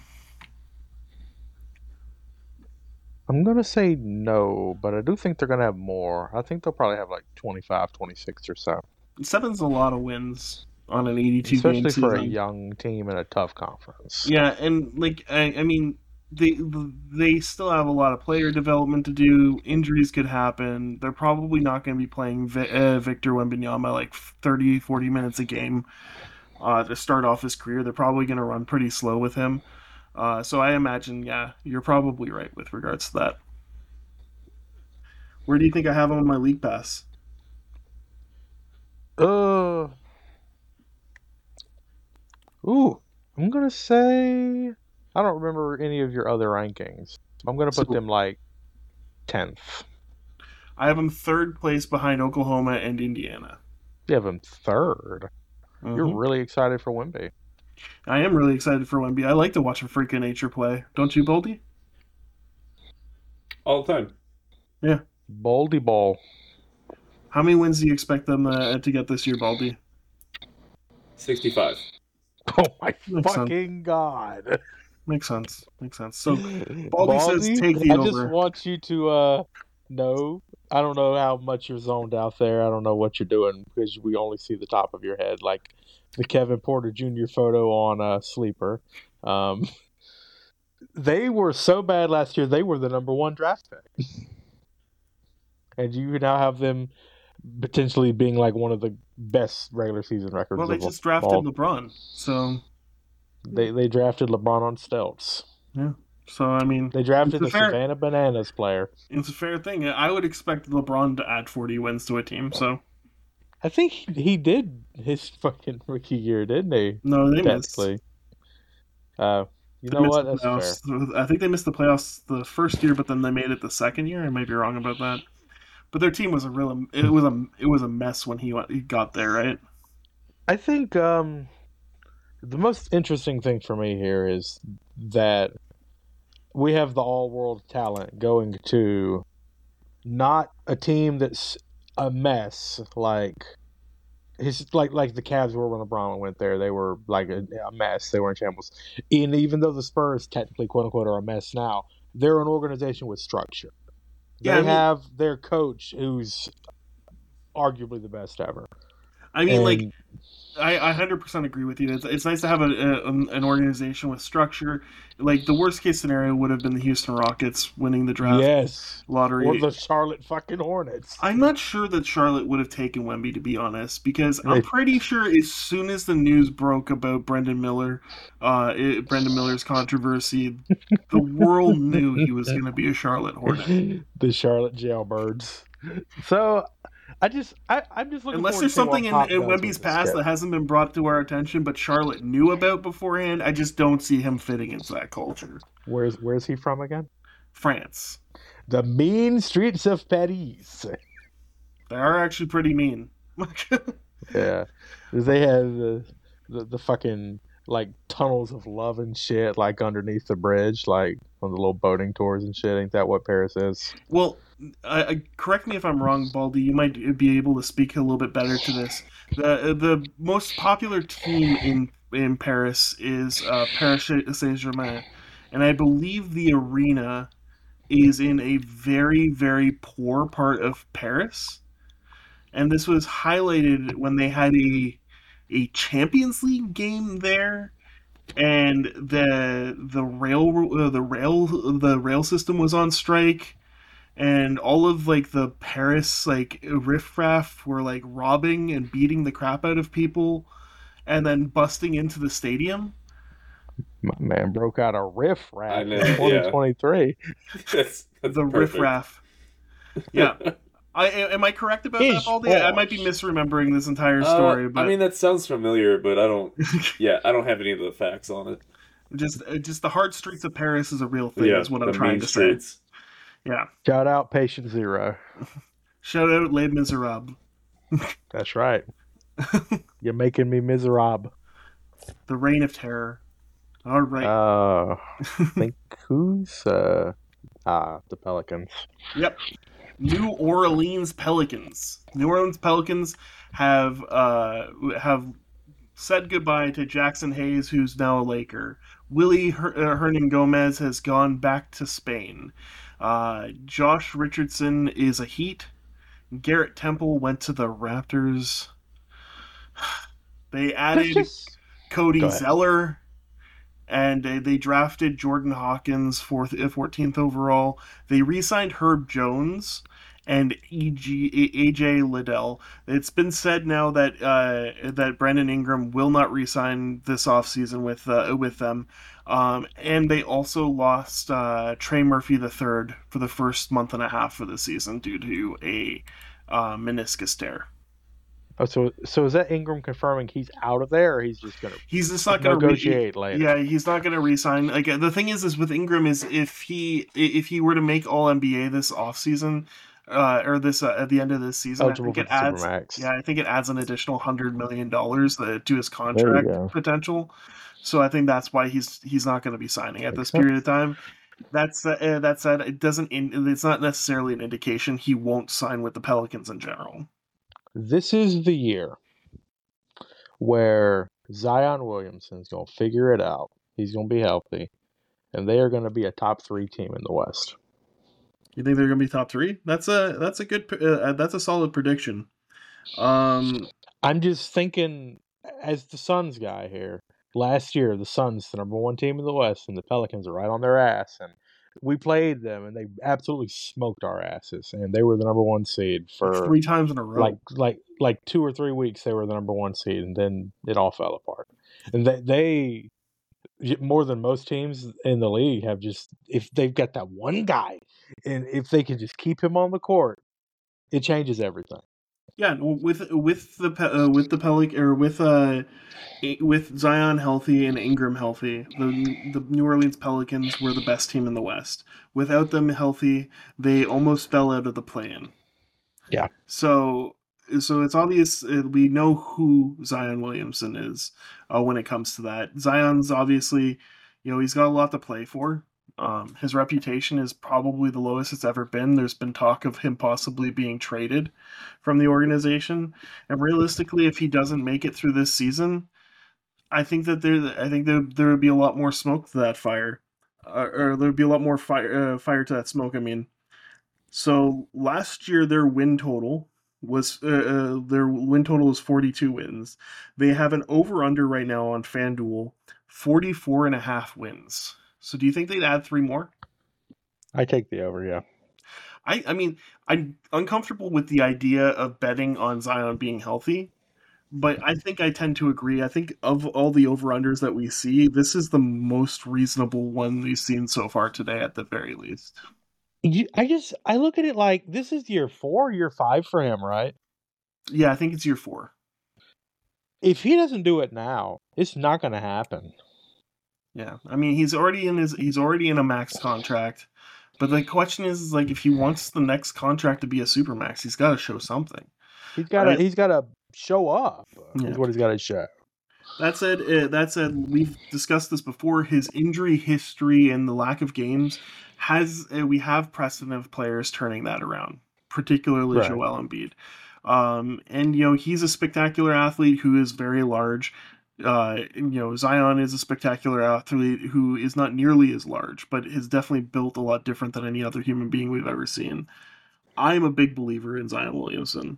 S3: I'm going to say no, but I do think they're going to have more. I think they'll probably have like 25, 26 or so.
S1: 7's a lot of wins on an 82 game season.
S3: Especially for a young team in a tough conference.
S1: Yeah, and I mean, they still have a lot of player development to do. Injuries could happen. They're probably not going to be playing Victor Wembanyama like 30, 40 minutes a game to start off his career. They're probably going to run pretty slow with him. So I imagine, you're probably right with regards to that. Where do you think I have him on my league pass?
S3: I'm going to say... I don't remember any of your other rankings. I'm going to put them like 10th.
S1: I have them 3rd place behind Oklahoma and Indiana.
S3: You have them 3rd? Mm-hmm. You're really excited for Wemby.
S1: I am really excited for Wemby. I like to watch a freak of nature play. Don't you, Boldy?
S2: All the time.
S1: Yeah.
S3: Baldy ball.
S1: How many wins do you expect them to get this year, Baldy?
S2: 65.
S3: Oh my fucking God.
S1: Makes sense. So, Baldy says take the over.
S3: I just want you to know, I don't know how much you're zoned out there. I don't know what you're doing because we only see the top of your head, like the Kevin Porter Jr. photo on Sleeper. They were so bad last year, they were the number 1 draft pick. And you now have them potentially being like one of the best regular season records.
S1: Well, they just drafted LeBron, so...
S3: They drafted LeBron on stilts.
S1: Yeah. So, I mean...
S3: They drafted the Savannah Bananas player.
S1: It's a fair thing. I would expect LeBron to add 40 wins to a team, so...
S3: I think he did his fucking rookie year, didn't he?
S1: No, they missed.
S3: You know what? That's fair.
S1: I think they missed the playoffs the first year, but then they made it the second year. I might be wrong about that. But their team was it was a mess when he got there, right?
S3: I think the most interesting thing for me here is that we have the all-world talent going to not a team that's a mess like the Cavs were when LeBron went there. They were like a mess. They were in shambles. And even though the Spurs technically, quote unquote, are a mess now, they're an organization with structure. They have their coach, who's arguably the best ever.
S1: I mean, like, I 100% agree with you. It's nice to have an organization with structure. Like, the worst case scenario would have been the Houston Rockets winning the draft lottery.
S3: Or the Charlotte fucking Hornets.
S1: I'm not sure that Charlotte would have taken Wemby, to be honest, because I'm pretty sure as soon as the news broke about Brendan Miller's controversy, the world knew he was going to be a Charlotte Hornet.
S3: The Charlotte Jailbirds. So... I'm just looking.
S1: Unless there's something in Wemby's past that hasn't been brought to our attention, but Charlotte knew about beforehand, I just don't see him fitting into that culture.
S3: Where's he from again?
S1: France.
S3: The mean streets of Paris.
S1: They are actually pretty mean.
S3: Yeah, they have the fucking like tunnels of love and shit, like underneath the bridge, like on the little boating tours and shit. Ain't that what Paris is?
S1: Well, correct me if I'm wrong, Baldy. You might be able to speak a little bit better to this. The most popular team in Paris is Paris Saint-Germain, and I believe the arena is in a very, very poor part of Paris. And this was highlighted when they had a Champions League game there, and the rail system was on strike, and all of like the Paris like riffraff were like robbing and beating the crap out of people, and then busting into the stadium.
S3: My man broke out a riffraff in 2023.
S2: That's
S1: the riffraff. Yeah. Am I correct about that, Baldy? I might be misremembering this entire story. But
S2: I mean, that sounds familiar, but I don't. Yeah, I don't have any of the facts on it.
S1: Just the hard streets of Paris is a real thing. Is what I'm trying to say. Yeah.
S3: Shout out Patient Zero.
S1: Shout out Les Miserables.
S3: That's right. You're making me miserable.
S1: The Reign of Terror. All right.
S3: Think who's the Pelicans.
S1: Yep. New Orleans Pelicans. New Orleans Pelicans have said goodbye to Jackson Hayes, who's now a Laker. Willie Hernan Gomez has gone back to Spain. Josh Richardson is a Heat. Garrett Temple went to the Raptors. They added Cody Zeller. And they drafted Jordan Hawkins 14th overall. They re-signed Herb Jones and AJ Liddell. It's been said now that that Brandon Ingram will not re-sign this offseason with them. And they also lost Trey Murphy III for the first month and a half of the season due to a meniscus tear.
S3: Oh, so is that Ingram confirming he's out of there, or he's just
S1: not going to
S3: negotiate later?
S1: Yeah, he's not going to re-sign. Like the thing is with Ingram is if he were to make All NBA this offseason, or this at the end of this season, I think it adds.
S3: Supermax.
S1: Yeah, I think it adds an additional $100 million to his contract potential. So I think that's why he's not going to be signing at this period of time. That said, it's not necessarily an indication he won't sign with the Pelicans in general.
S3: This is the year where Zion Williamson's going to figure it out. He's going to be healthy, and they are going to be a top 3 team in the West.
S1: You think they're going to be top 3? That's a good that's a solid prediction.
S3: I'm just thinking, as the Suns guy here, last year the Suns, the number 1 team in the West, and the Pelicans are right on their ass, and we played them, and they absolutely smoked our asses, and they were the number 1 seed for
S1: 3 times in a row.
S3: Like 2 or 3 weeks, they were the number 1 seed, and then it all fell apart. And they more than most teams in the league have just, if they've got that one guy, and if they can just keep him on the court, it changes everything.
S1: Yeah, with Zion healthy and Ingram healthy, the New Orleans Pelicans were the best team in the West. Without them healthy, they almost fell out of the play-in.
S3: Yeah.
S1: So it's obvious we know who Zion Williamson is when it comes to that. Zion's obviously, he's got a lot to play for. His reputation is probably the lowest it's ever been. There's been talk of him possibly being traded from the organization. And realistically, if he doesn't make it through this season, I think there would be a lot more smoke to that fire, or there would be a lot more fire to that smoke. I mean, so last year their win total was their win total is 42 wins. They have an over-under right now on FanDuel, 44.5 wins. So do you think they'd add 3 more?
S3: I take the over, yeah.
S1: I mean, I'm uncomfortable with the idea of betting on Zion being healthy, but I think I tend to agree. I think of all the over-unders that we see, this is the most reasonable one we've seen so far today at the very least.
S3: I look at it like this is year 4, year 5 for him, right?
S1: Yeah, I think it's year 4.
S3: If he doesn't do it now, it's not going to happen.
S1: Yeah, I mean he's already in a max contract, but the question is like if he wants the next contract to be a supermax, he's got to show something.
S3: He's got to show up. Yeah. Is what he's got to show.
S1: That said, we've discussed this before. His injury history and the lack of games we have precedent of players turning that around, particularly right. Joel Embiid. And he's a spectacular athlete who is very large. Zion is a spectacular athlete who is not nearly as large, but is definitely built a lot different than any other human being we've ever seen. I'm a big believer in Zion Williamson.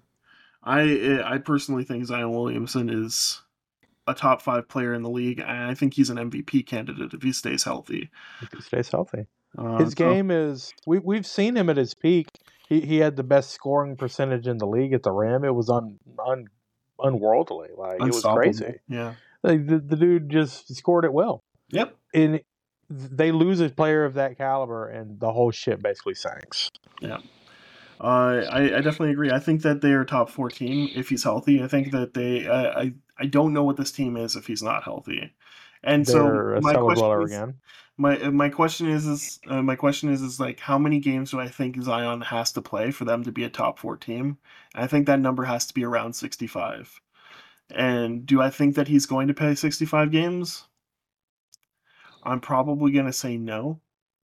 S1: I personally think Zion Williamson is a top 5 player in the league, and I think he's an MVP candidate if he stays healthy.
S3: If he stays healthy. His game is... We've seen him at his peak. He had the best scoring percentage in the league at the rim. It was unworldly. Like, it was crazy.
S1: Yeah.
S3: Like, the dude just scored it well.
S1: Yep.
S3: And they lose a player of that caliber, and the whole shit basically sinks.
S1: Yeah. I definitely agree. I think that they are top 4 team if he's healthy. I think that they... I don't know what this team is if he's not healthy. And
S3: they're
S1: so my question is like how many games do I think Zion has to play for them to be a top 4 team? And I think that number has to be around 65. And do I think that he's going to play 65 games? I'm probably going to say no.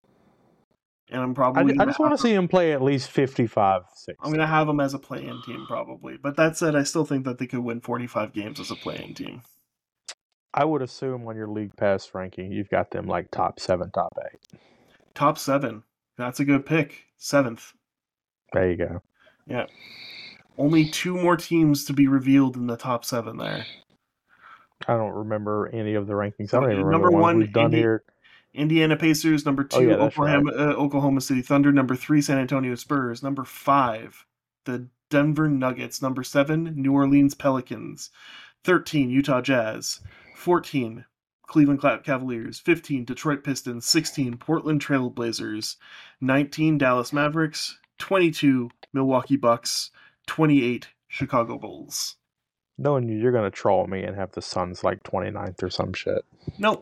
S1: And I'm probably
S3: I just want to see him play at least 55, 60.
S1: I'm going to have him as a play-in team probably. But that said, I still think that they could win 45 games as a play-in team.
S3: I would assume on your league pass ranking, you've got them like top 7, top 8.
S1: Top 7. That's a good pick. 7th.
S3: There you go.
S1: Yeah. Only 2 more teams to be revealed in the top 7 there.
S3: I don't remember any of the rankings. I don't even remember
S1: number 1
S3: we've done here.
S1: Indiana Pacers, number 2, Oklahoma City Thunder, number 3, San Antonio Spurs, number 5, the Denver Nuggets, number 7, New Orleans Pelicans, 13, Utah Jazz, 14, Cleveland Cavaliers, 15, Detroit Pistons, 16, Portland Trail Blazers, 19, Dallas Mavericks, 22, Milwaukee Bucks, 28, Chicago Bulls.
S3: Knowing you're going to troll me and have the Suns like 29th or some shit.
S1: Nope.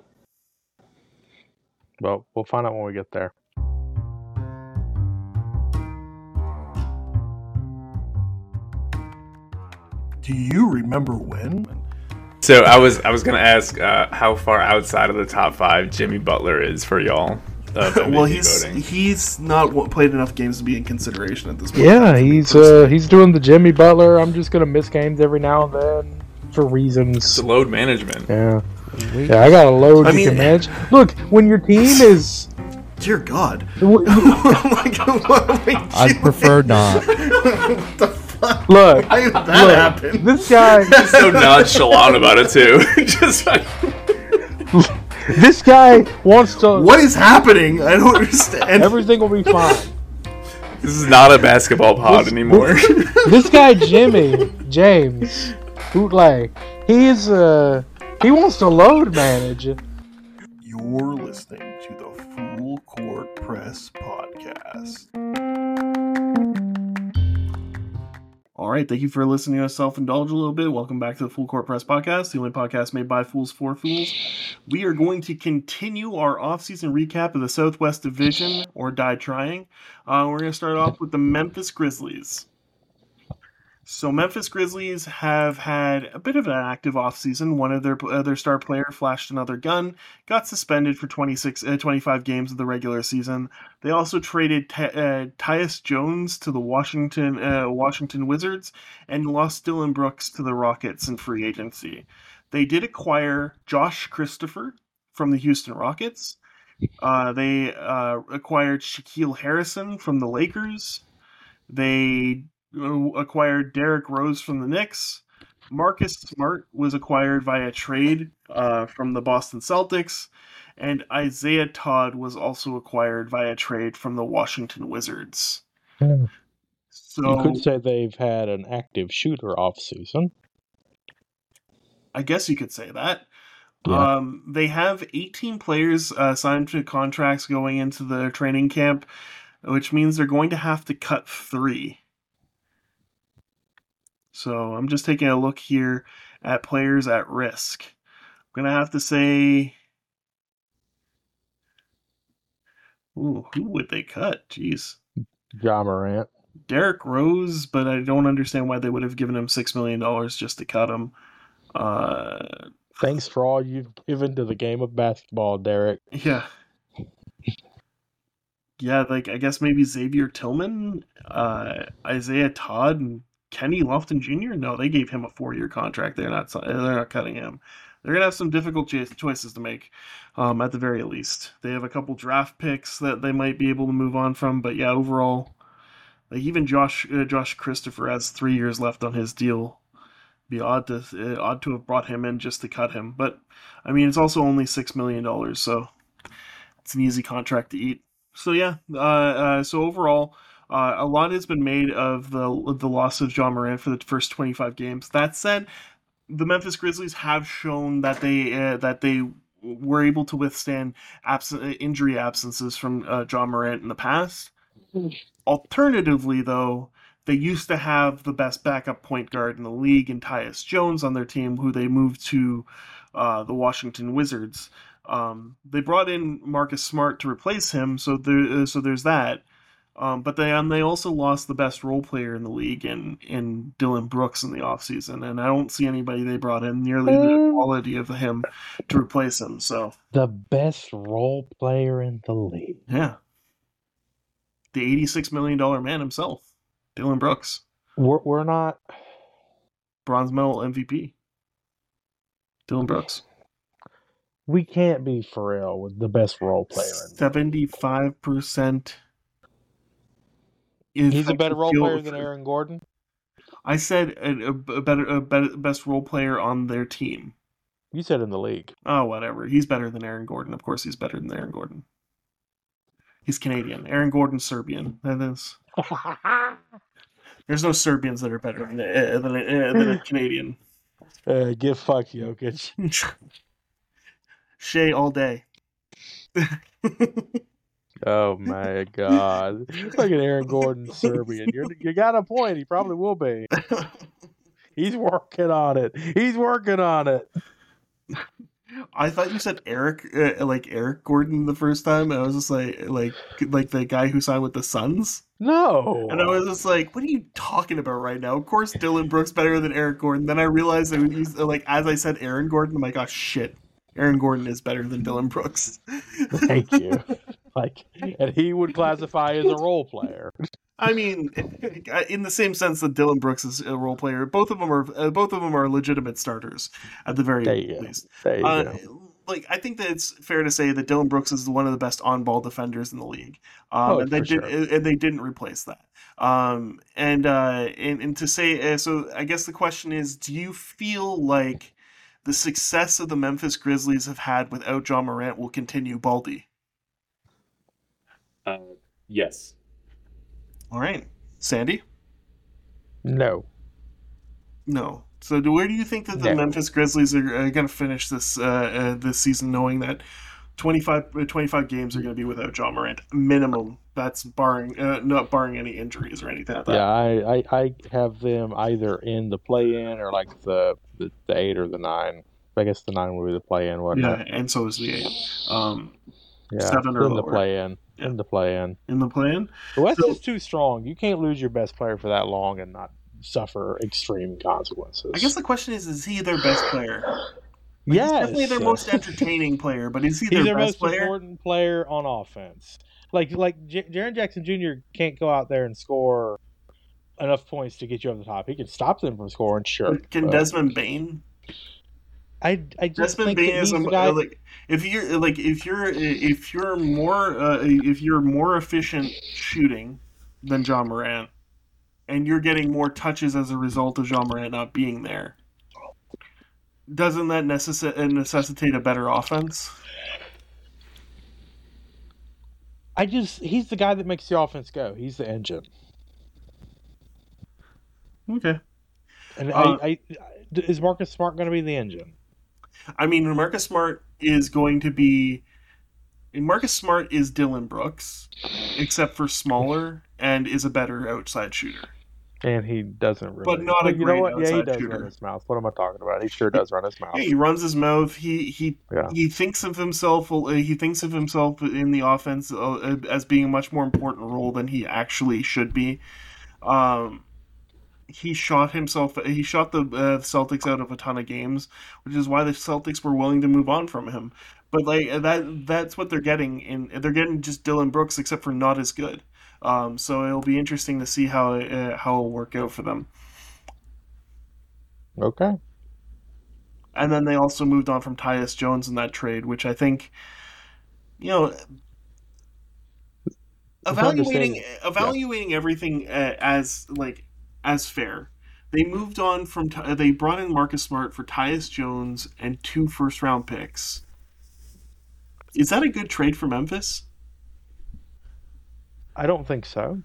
S3: Well, we'll find out when we get there.
S1: Do you remember when?
S5: So I was gonna ask how far outside of the top 5 Jimmy Butler is for y'all.
S1: Well, he's not played enough games to be in consideration at this point.
S3: Yeah, he's doing the Jimmy Butler. I'm just gonna miss games every now and then for reasons.
S5: It's load management.
S3: Yeah. Yeah, I got a load you can manage. Look, when your team is...
S1: Dear God.
S6: I'd prefer not.
S1: What the fuck?
S3: Look.
S1: Why did that happen?
S3: This guy...
S5: He's so nonchalant about it, too. Just like...
S3: This guy wants to...
S1: What is happening? I don't understand.
S3: Everything will be fine.
S5: This is not a basketball pod anymore.
S3: This guy, James, bootleg, he wants to load manage.
S1: You're listening to the Full Court Press Podcast. All right, thank you for listening to us self-indulge a little bit. Welcome back to the Full Court Press Podcast, the only podcast made by fools for fools. We are going to continue our off-season recap of the Southwest Division, or Die Trying. We're going to start off with the Memphis Grizzlies. So Memphis Grizzlies have had a bit of an active offseason. One of their star player flashed another gun, got suspended for 25 games of the regular season. They also traded Tyus Jones to the Washington Wizards and lost Dillon Brooks to the Rockets in free agency. They did acquire Josh Christopher from the Houston Rockets. They acquired Shaquille Harrison from the Lakers. They acquired Derrick Rose from the Knicks. Marcus Smart was acquired via trade from the Boston Celtics. And Isaiah Todd was also acquired via trade from the Washington Wizards. So
S3: you could say they've had an active shooter offseason.
S1: I guess you could say that.
S3: Yeah.
S1: They have 18 players signed to contracts going into the training camp, which means they're going to have to cut 3. So I'm just taking a look here at players at risk. I'm going to have to say... Ooh, who would they cut? Jeez.
S3: Ja Morant.
S1: Derrick Rose, but I don't understand why they would have given him $6 million just to cut him.
S3: Thanks for all you've given to the game of basketball, Derek.
S1: Yeah. Yeah, like, I guess maybe Xavier Tillman, Isaiah Todd, and Kenny Lofton Jr.? No, they gave him a 4-year contract. They're not cutting him. They're going to have some difficult choices to make, at the very least. They have a couple draft picks that they might be able to move on from, but yeah, overall, like even Josh Christopher has 3 years left on his deal. Be odd to have brought him in just to cut him, but I mean it's also only $6 million, so it's an easy contract to eat. So yeah, so overall, a lot has been made of the loss of Ja Morant for the first 25 games. That said, the Memphis Grizzlies have shown that they were able to withstand injury absences from Ja Morant in the past. Alternatively, though, they used to have the best backup point guard in the league in Tyus Jones on their team, who they moved to the Washington Wizards. They brought in Marcus Smart to replace him, so there's that. But they also lost the best role player in the league in Dillon Brooks in the offseason, and I don't see anybody they brought in nearly the quality of him to replace him. So
S3: the best role player in the league.
S1: Yeah. The $86 million man himself, Dillon Brooks.
S3: We're not
S1: bronze medal MVP. Dillon Brooks.
S3: We can't be for real with the best role player.
S1: 75%.
S3: He's a better role player than Aaron Gordon?
S1: I said a better best role player on their team.
S3: You said in the league.
S1: Oh, whatever. He's better than Aaron Gordon. Of course he's better than Aaron Gordon. He's Canadian. Aaron Gordon's Serbian. That is. There's no Serbians that are better than a Canadian.
S3: Give fuck Jokic.
S1: Shea all day.
S3: Oh my god! Look at Aaron Gordon, Serbian. You got a point. He probably will be. He's working on it.
S1: I thought you said Eric Gordon the first time, and I was just like the guy who signed with the Suns.
S3: No.
S1: And I was just like, what are you talking about right now? Of course, Dillon Brooks better than Eric Gordon. Then I realized that he's like, as I said, Aaron Gordon. I'm like, oh shit. Aaron Gordon is better than Dillon Brooks.
S3: Thank you. And he would classify as a role player.
S1: I mean, in the same sense that Dillon Brooks is a role player, both of them are legitimate starters at the very least. I think that it's fair to say that Dillon Brooks is one of the best on-ball defenders in the league, and they didn't replace that. And to say so, I guess the question is, do you feel like the success of the Memphis Grizzlies have had without Ja Morant will continue, Baldy?
S2: Yes.
S1: All right. Sandy?
S3: No.
S1: So where do you think that the Memphis Grizzlies are going to finish this season, knowing that 25 games are going to be without Ja Morant? Minimum. That's not barring any injuries or anything like that.
S3: Yeah, I have them either in the play-in or like the 8 or the 9. I guess the 9 would be the play-in, wouldn't it?
S1: Yeah, and so is the 8.
S3: 7 or in lower. The play-in. Yeah. In the play-in.
S1: The
S3: West is too strong. You can't lose your best player for that long and not suffer extreme consequences.
S1: I guess the question is he their best player?
S3: Yes.
S1: He's definitely their most entertaining player, but is he their best player?
S3: He's their most important player on offense. Like Jaren Jackson Jr. can't go out there and score enough points to get you over the top. He can stop them from scoring, sure.
S1: Can Desmond Bane?
S3: I just think that he's a guy.
S1: If you're more efficient shooting than Ja Morant, and you're getting more touches as a result of Ja Morant not being there, doesn't that necessitate a better offense?
S3: He's the guy that makes the offense go. He's the engine.
S1: Okay.
S3: And is Marcus Smart going to be the engine?
S1: I mean, Marcus Smart is Dillon Brooks, except for smaller, and is a better outside shooter.
S3: And he doesn't really.
S1: But not a great
S3: you know what? Yeah, he does
S1: shooter.
S3: run his mouth. What am I talking about? He sure does run his mouth.
S1: Yeah, he runs his mouth. He thinks of himself. He thinks of himself in the offense as being a much more important role than he actually should be. He shot the Celtics out of a ton of games, which is why the Celtics were willing to move on from him. But that's what they're getting. They're getting just Dillon Brooks, except for not as good. So it'll be interesting to see how it'll work out for them.
S3: Okay.
S1: And then they also moved on from Tyus Jones in that trade, which I think, evaluating everything as fair. They moved on they brought in Marcus Smart for Tyus Jones and 2 first-round picks. Is that a good trade for Memphis?
S3: I don't think so.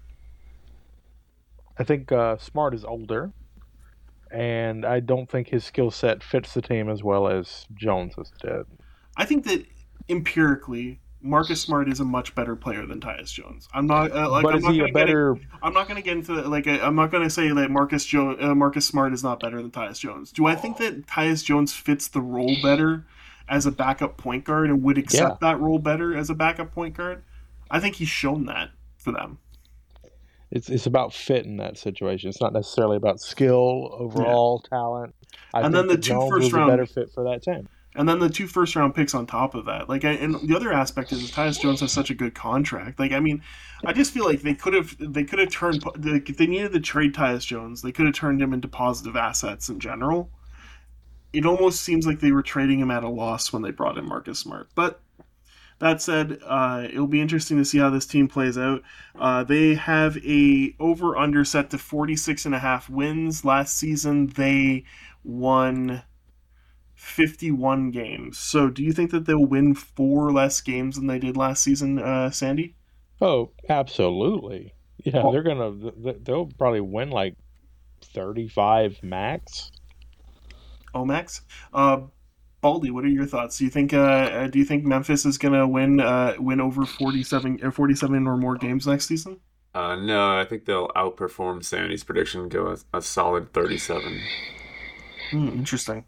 S3: I think Smart is older, and I don't think his skill set fits the team as well as Jones's did.
S1: I think that empirically, Marcus Smart is a much better player than Tyus Jones. I'm not going to get into I'm not going to say that Marcus Smart is not better than Tyus Jones. Do I think that Tyus Jones fits the role better as a backup point guard and would accept that role better as a backup point guard? I think he's shown that for them.
S3: It's about fit in that situation. It's not necessarily about skill, overall talent. I think
S1: the 2 first-round
S3: better fit for that team.
S1: And then the 2 first-round picks on top of that. And the other aspect is Tyus Jones has such a good contract. I just feel like they could have turned. If they needed to trade Tyus Jones, they could have turned him into positive assets in general. It almost seems like they were trading him at a loss when they brought in Marcus Smart. But that said, it'll be interesting to see how this team plays out. They have a over-under set to 46.5 wins. Last season, they won 51 games. So do you think that they'll win 4 less games than they did last season, Sandy?
S3: Oh, absolutely. Yeah, they'll probably win like 35 max.
S1: Oh, max? Baldy, what are your thoughts? Do you think Memphis is going to win over 47 or more games next season?
S2: No, I think they'll outperform Sandy's prediction, go a solid 37.
S1: Interesting.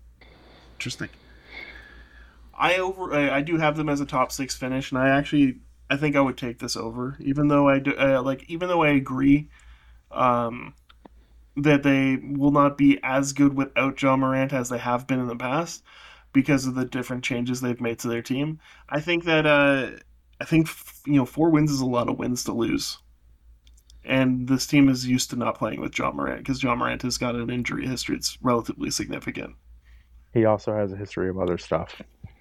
S1: I do have them as a top 6 finish, and I think I would take this over, even though I agree that they will not be as good without Ja Morant as they have been in the past because of the different changes they've made to their team. I think that 4 wins is a lot of wins to lose. And this team is used to not playing with Ja Morant because Ja Morant has got an injury history that's relatively significant.
S3: He also has a history of other stuff.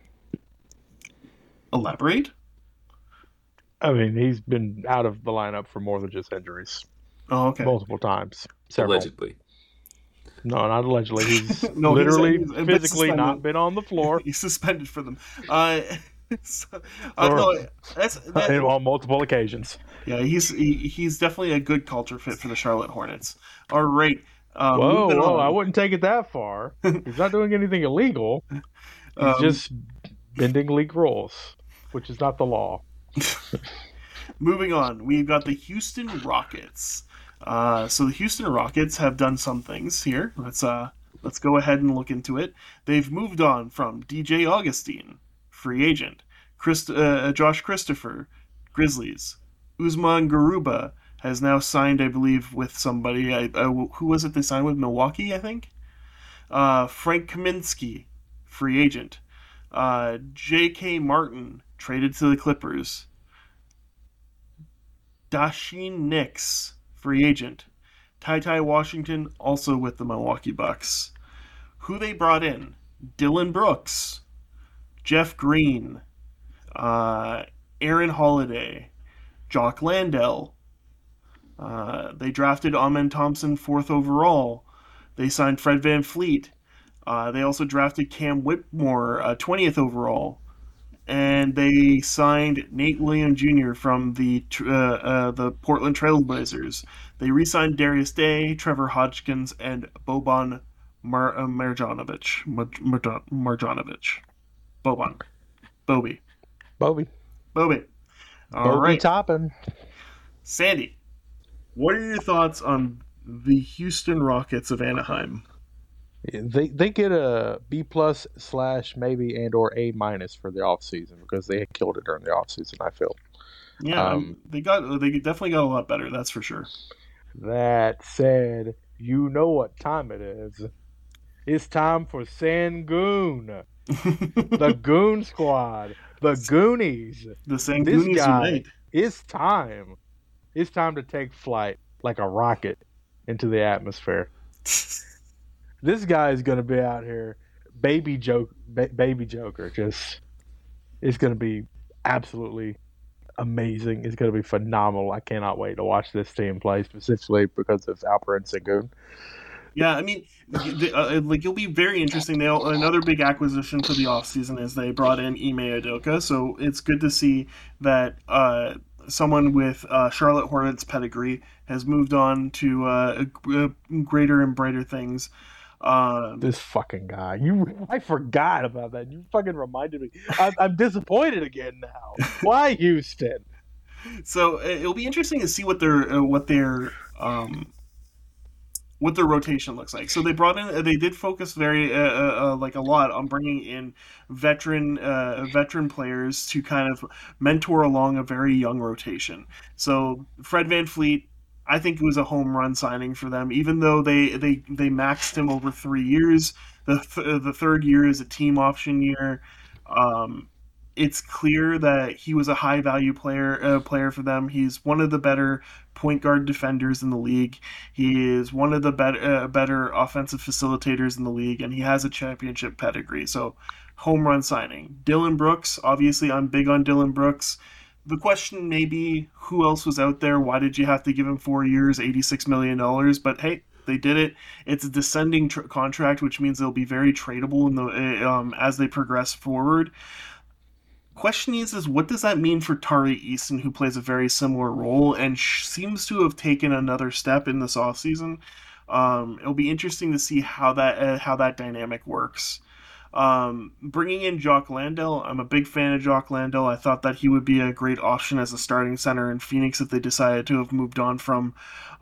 S1: Elaborate?
S3: I mean, he's been out of the lineup for more than just injuries.
S1: Oh, okay.
S3: Multiple times. Several.
S2: Allegedly.
S3: No, not allegedly. He's literally physically not been on the floor.
S1: He's suspended for them.
S3: On multiple occasions.
S1: Yeah, he's definitely a good culture fit for the Charlotte Hornets. All right.
S3: Whoa, I wouldn't take it that far. He's not doing anything illegal. He's just bending league rules, which is not the law.
S1: Moving on, we've got the Houston Rockets. So the Houston Rockets have done some things here. Let's go ahead and look into it. They've moved on from DJ Augustine, free agent, Josh Christopher, Grizzlies, Usman Garuba has now signed, I believe, with somebody. Who was it they signed with? Milwaukee, I think. Frank Kaminsky, free agent. J.K. Martin traded to the Clippers. Dashin Nix, free agent. Ty Washington, also with the Milwaukee Bucks. Who they brought in? Dillon Brooks, Jeff Green, Aaron Holiday, Jock Landale, They drafted Amen Thompson 4th overall. They signed Fred VanVleet. They also drafted Cam Whitmore 20th overall. And they signed Nate Williams Jr. from the Portland Trailblazers. They re-signed Darius Day, Trevor Hodgkins, and Boban Marjanovic. Bobby. All right.
S3: Toppin.
S1: Sandy, what are your thoughts on the Houston Rockets of Anaheim?
S3: They get a B+ / maybe and or A- for the offseason because they killed it during the offseason, I feel.
S1: Yeah, they definitely got a lot better, that's for sure.
S3: That said, you know what time it is. It's time for Sangoon. The Goon Squad. The Goonies.
S1: The Sangoonies unite.
S3: It's time. It's time to take flight like a rocket into the atmosphere. This guy is going to be out here, baby Joker. Just, it's going to be absolutely amazing. It's going to be phenomenal. I cannot wait to watch this team play, specifically because of Alperen Sengun.
S1: Yeah, I mean, it'll be very interesting. Another big acquisition for the offseason is they brought in Ime Udoka, so it's good to see that someone with Charlotte Hornets pedigree has moved on to greater and brighter things.
S3: This fucking guy. I forgot about that. You fucking reminded me. I'm disappointed again now. Why Houston?
S1: So it'll be interesting to see what their rotation looks like. So they did focus very a lot on bringing in veteran players to kind of mentor along a very young rotation. So Fred VanVleet, I think it was a home run signing for them, even though they maxed him over 3 years. The third year is a team option year. It's clear that he was a high value player for them. He's one of the better point guard defenders in the league. He is one of the better offensive facilitators in the league, and he has a championship pedigree. So, home run signing. Dillon Brooks, obviously I'm big on Dillon Brooks. The question may be, who else was out there? Why did you have to give him 4 years, $86 million? But hey, they did it. It's a descending contract, which means they'll be very tradable as they progress forward. Question is what does that mean for Tari Eason, who plays a very similar role and seems to have taken another step in this offseason? It'll be interesting to see how that dynamic works. Bringing in Jock Landale, I'm a big fan of Jock Landale. I thought that he would be a great option as a starting center in Phoenix if they decided to have moved on from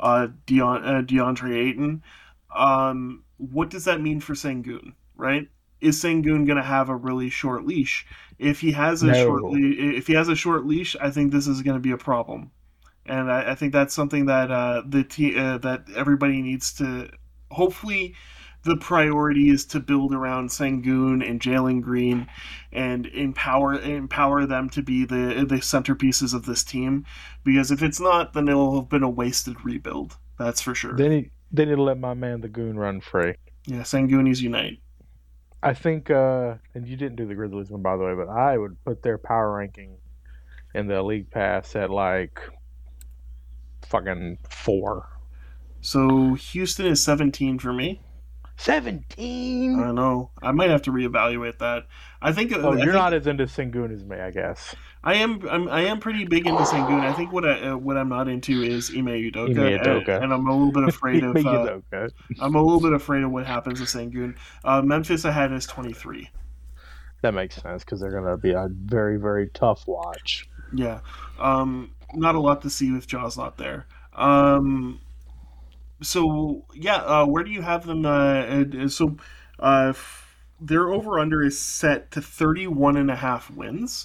S1: DeAndre Ayton. What does that mean for Sengun, right? Is Sengun going to have a really short leash? If he has a short leash, I think this is going to be a problem, and I think that's something that that everybody needs to. Hopefully, the priority is to build around Sengun and Jalen Green, and empower them to be the centerpieces of this team. Because if it's not, then it'll have been a wasted rebuild. That's for sure.
S3: They need to let my man the Goon run free.
S1: Yeah, Sangoonies unite.
S3: I think, and you didn't do the Grizzlies one, by the way, but I would put their power ranking in the league pass at like fucking 4.
S1: So Houston is 17 for me.
S3: 17?
S1: I don't know. I might have to reevaluate that. I think.
S3: You're not as into Sengun as me, I guess.
S1: I am pretty big into Sengun. I think what I'm not into is Ime Udoka, and I'm a little bit afraid of. I'm a little bit afraid of what happens to Sengun. Memphis I had as 23.
S3: That makes sense because they're going to be a very, very tough watch.
S1: Yeah, not a lot to see with Jaws not there. So yeah, where do you have them? Their over/under is set to 31.5 wins.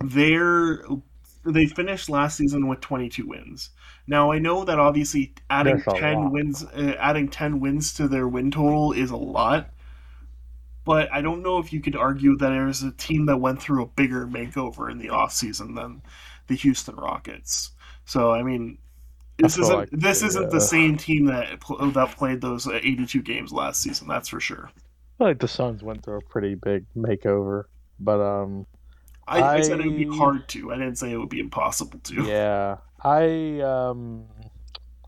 S1: They finished last season with 22 wins. Now I know that obviously adding 10 wins to their win total is a lot, but I don't know if you could argue that there's a team that went through a bigger makeover in the offseason than the Houston Rockets. So I mean, this isn't the same team that played those 82 games last season. That's for sure.
S3: I feel like the Suns went through a pretty big makeover, but
S1: I said it would be hard to. I didn't say it would be impossible to.
S3: Yeah,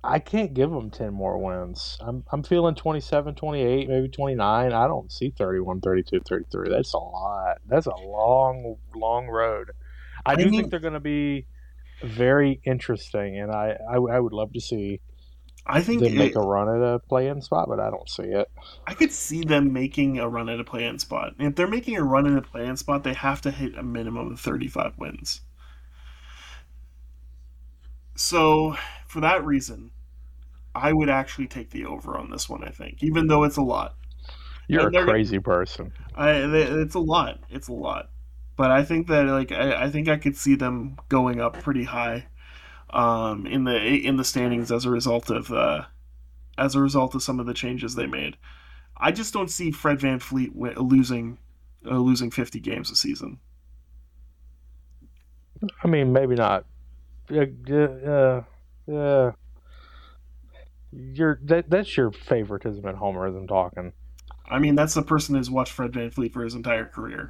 S3: I can't give them 10 more wins. I'm feeling 27, 28, maybe 29. I don't see 31, 32, 33. That's a lot. That's a long, long road. I do think they're going to be very interesting, and I would love to see them make a run at a play-in spot, but I don't see it.
S1: I could see them making a run at a play-in spot. And if they're making a run at a play-in spot, they have to hit a minimum of 35 wins. So, for that reason, I would actually take the over on this one, I think, even though it's a lot.
S3: You're a crazy person.
S1: It's a lot. It's a lot. But I think that I think I could see them going up pretty high in the standings as a result of some of the changes they made. I just don't see Fred VanVleet losing 50 games a season.
S3: I mean, maybe not. That's your favoritism at homerism talking.
S1: I mean, that's the person who's watched Fred VanVleet for his entire career.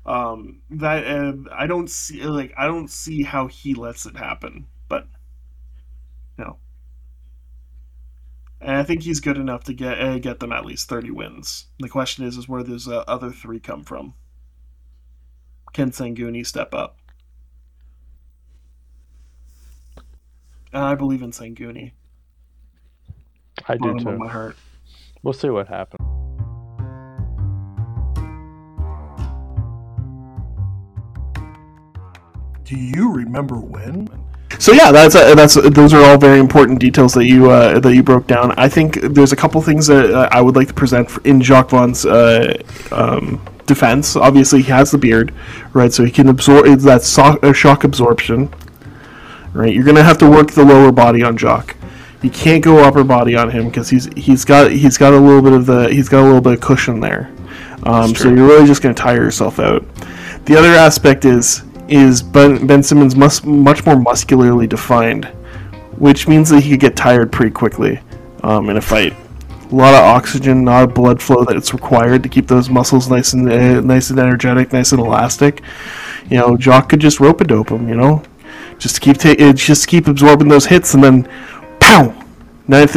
S1: I don't see how he lets it happen, but no. And I think he's good enough to get them at least 30 wins. The question is where those other 3 come from. Can Sengun step up? And I believe in Sengun.
S3: I do too.
S1: In my heart.
S3: We'll see what happens.
S4: Do you remember when?
S1: So yeah, those are all very important details that you broke down. I think there's a couple things that I would like to present in Jacques Vaughn's defense. Obviously, he has the beard, right? So he can absorb that shock absorption, right? You're gonna have to work the lower body on Jacques. You can't go upper body on him because he's got a little bit of cushion there. So you're really just gonna tire yourself out. The other aspect is Ben Simmons much more muscularly defined, which means that he could get tired pretty quickly in a fight. A lot of oxygen, not a blood flow that's required to keep those muscles nice and energetic, nice and elastic. You know, Jock could just rope-a-dope him. You know, just keep absorbing those hits, and then pow, ninth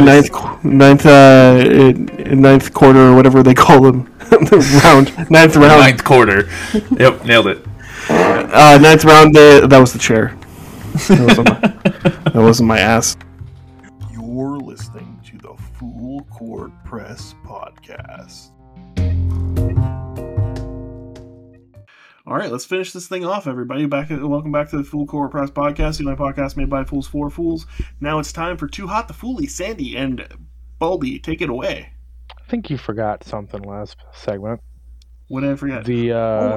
S1: quarter or whatever they call them, ninth round.
S5: Ninth quarter. Yep, nailed it.
S1: Ninth round. That was the chair. That wasn't my ass.
S4: You're listening to the Full Court Press Podcast.
S1: All right, let's finish this thing off, everybody. Welcome back to the Full Court Press Podcast, the only podcast made by fools for fools. Now it's time for Too Hot to Foolie. Sandy and Bulby, take it away.
S3: I think you forgot something last segment.
S1: What did I forget?
S3: The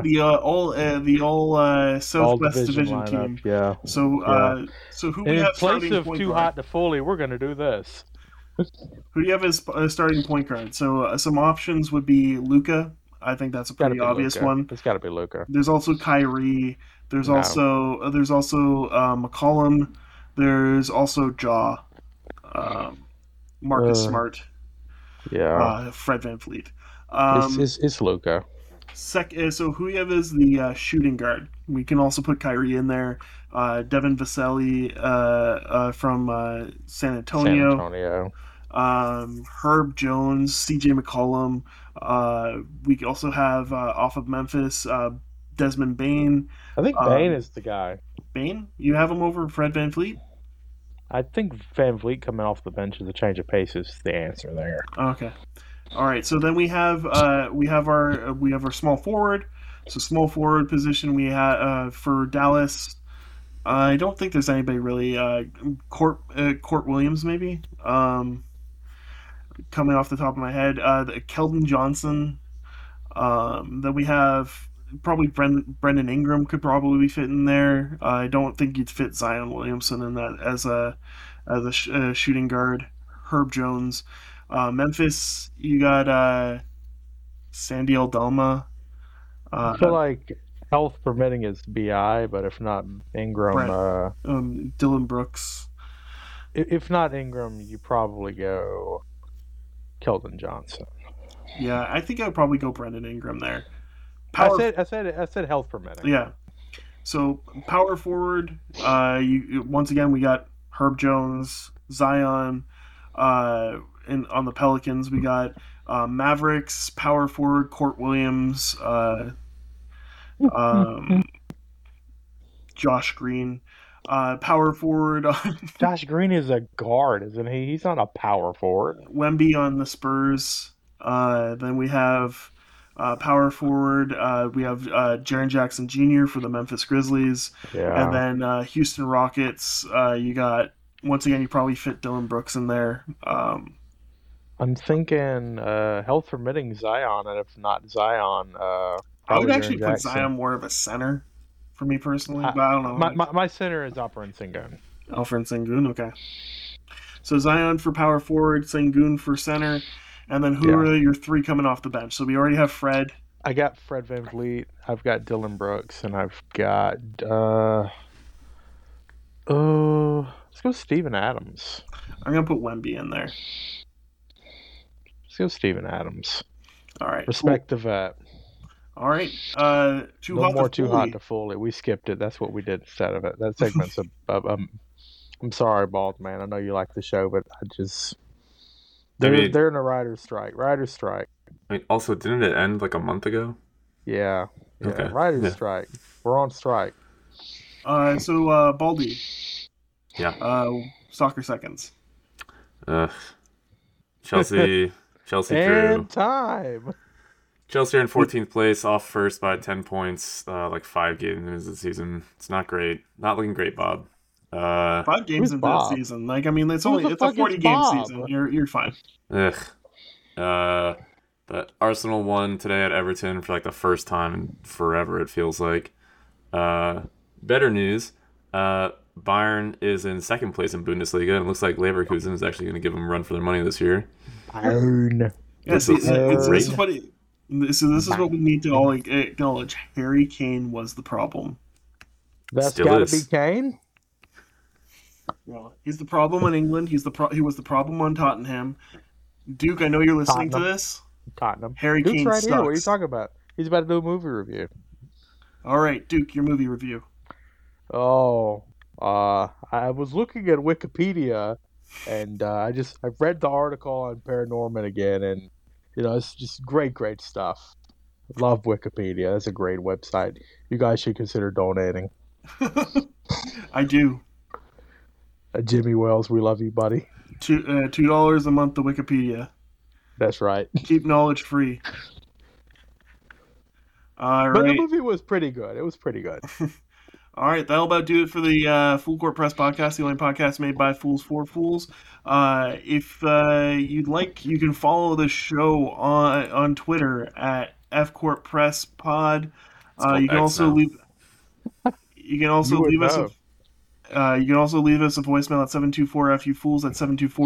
S1: Southwest Division team.
S3: Yeah.
S1: So who we have starting
S3: in place of
S1: point
S3: Too
S1: guard?
S3: Hot to Foley, we're going to do this.
S1: Who do you have as starting point guard? So some options would be Luka. I think that's a pretty obvious one.
S3: It's got to be Luka.
S1: There's also Kyrie. There's also McCollum. There's also Ja. Marcus Smart.
S3: Yeah.
S1: Fred VanVleet.
S3: It's Luka.
S1: So who you have is the shooting guard. We can also put Kyrie in there. Devin Vassell from San Antonio. Herb Jones, CJ McCollum. We also have off of Memphis, Desmond Bane.
S3: I think Bane is the guy.
S1: Bane? You have him over Fred VanVleet?
S3: I think VanVleet coming off the bench as a change of pace is the answer there.
S1: Okay. All right, so then we have our small forward. So small forward position we have for Dallas. I don't think there's anybody really. Court Williams maybe. Coming off the top of my head, Keldon Johnson. Then we have probably Brendan Ingram could probably fit in there. I don't think you'd fit Zion Williamson in that as a shooting guard. Herb Jones. Memphis, you got Sandy Aldama.
S3: I feel like health permitting is BI, but if not Ingram,
S1: Dylan Brooks.
S3: If not Ingram, you probably go Keldon Johnson.
S1: Yeah, I think I would probably go Brendan Ingram there.
S3: I said health permitting.
S1: Yeah. So power forward, once again we got Herb Jones, Zion. And on the Pelicans, we got Mavericks power forward Court Williams, Josh Green, power forward.
S3: Josh Green is a guard, isn't he? He's not a power forward.
S1: Wemby on the Spurs. Then we have power forward. We have Jaren Jackson Jr. for the Memphis Grizzlies.
S3: Yeah.
S1: And then Houston Rockets. You got, once again, you probably fit Dylan Brooks in there.
S3: I'm thinking health permitting Zion, and if not Zion,
S1: I would actually put Zion more of a center for me personally, but I don't know.
S3: My center is Alperen Sengun.
S1: Alperen Sengun, okay. So Zion for power forward, Sengun for center, and then who are your three coming off the bench? So we already have Fred.
S3: I got Fred VanVleet, I've got Dylan Brooks, and I've got let's go Steven Adams.
S1: I'm gonna put Wemby in there.
S3: Let's go Steven Adams.
S1: All right.
S3: Respect the vet.
S1: All right. Too hot
S3: to Foley. We skipped it. That's what we did instead of it. That segment's I'm sorry, Bald Man. I know you like the show, but they're in a writer's strike. Writer's strike.
S2: I mean, also, didn't it end like a month ago?
S3: Yeah.
S2: Okay.
S3: Writer's strike. We're on strike.
S1: So Baldy.
S2: Yeah.
S1: Soccer seconds.
S2: Chelsea
S3: and
S2: drew.
S3: Time.
S2: Chelsea are in 14th place, off first by 10 points, like 5 games into the season. It's not great. Not looking great, Bob.
S1: 5 games into the season. Like, I mean, it's a 40-game season. You're fine.
S2: But Arsenal won today at Everton for like the first time in forever, it feels like. Better news, Bayern is in 2nd place in Bundesliga, and it looks like Leverkusen is actually going to give them a run for their money this year.
S3: Bayern.
S1: Yeah, this is funny. This is what we need to all acknowledge. Harry Kane was the problem.
S3: That's got to be Kane?
S1: Well, he's the problem in England. He was the problem on Tottenham. Duke, I know you're listening to this.
S3: Tottenham.
S1: Harry
S3: Duke's
S1: Kane
S3: right
S1: sucks.
S3: Here. What are you talking about? He's about to do a movie review.
S1: All right, Duke, your movie review.
S3: Oh, I was looking at Wikipedia, and I read the article on Paranorman again, and it's just great stuff. Love Wikipedia. That's a great website. You guys should consider donating.
S1: I do.
S3: Jimmy Wells, we love you, buddy.
S1: $2 a month to Wikipedia.
S3: That's right.
S1: Keep knowledge free. All
S3: but
S1: right.
S3: the movie was pretty good. It was pretty good.
S1: All right, that'll about do it for the Full Court Press podcast, the only podcast made by fools for fools. If you'd like, you can follow the show on Twitter at FCourtPressPod. You can also leave. You can also leave us. You can also leave us a voicemail at 724-FU-FOOLS at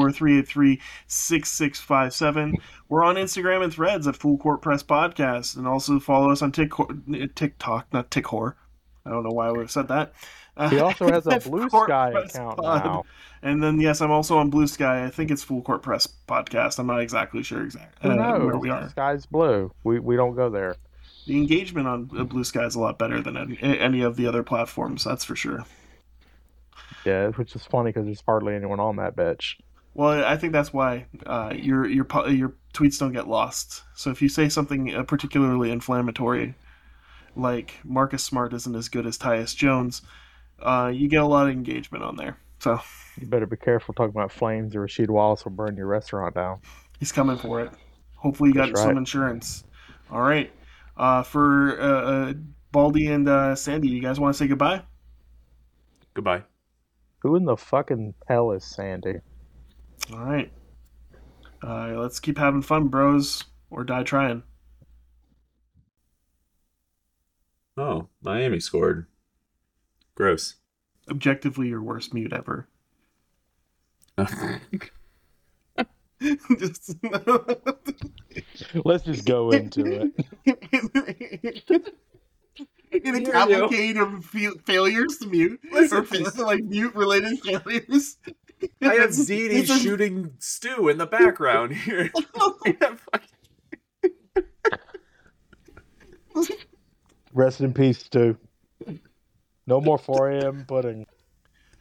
S1: 724-383-6657. We're on Instagram and Threads at Full Court Press Podcast, and also follow us on TikTok, not TikHor. I don't know why I would have said that.
S3: He also has a Blue Sky account now.
S1: And then, yes, I'm also on Blue Sky. I think it's Full Court Press Podcast. I'm not exactly sure where we are.
S3: Sky's blue. We don't go there.
S1: The engagement on Blue Sky is a lot better than any of the other platforms, that's for sure.
S3: Yeah, which is funny because there's hardly anyone on that bitch.
S1: Well, I think that's why your tweets don't get lost. So if you say something particularly inflammatory, like Marcus Smart isn't as good as Tyus Jones, you get a lot of engagement on there. So
S3: you better be careful talking about flames, or Rasheed Wallace will burn your restaurant down.
S1: He's coming for it. Hopefully you got some insurance. All right. For Baldy and Sandy, you guys want to say goodbye?
S2: Goodbye.
S3: Who in the fucking hell is Sandy?
S1: All right. Let's keep having fun, bros, or die trying.
S2: Oh, Miami scored. Gross.
S1: Objectively, your worst mute ever.
S3: Let's just go into
S1: it. In a cavalcade of failures to mute, or like mute-related failures.
S2: I have ZD shooting Stu in the background here.
S3: Rest in peace, Stu. No more 4 a.m. pudding.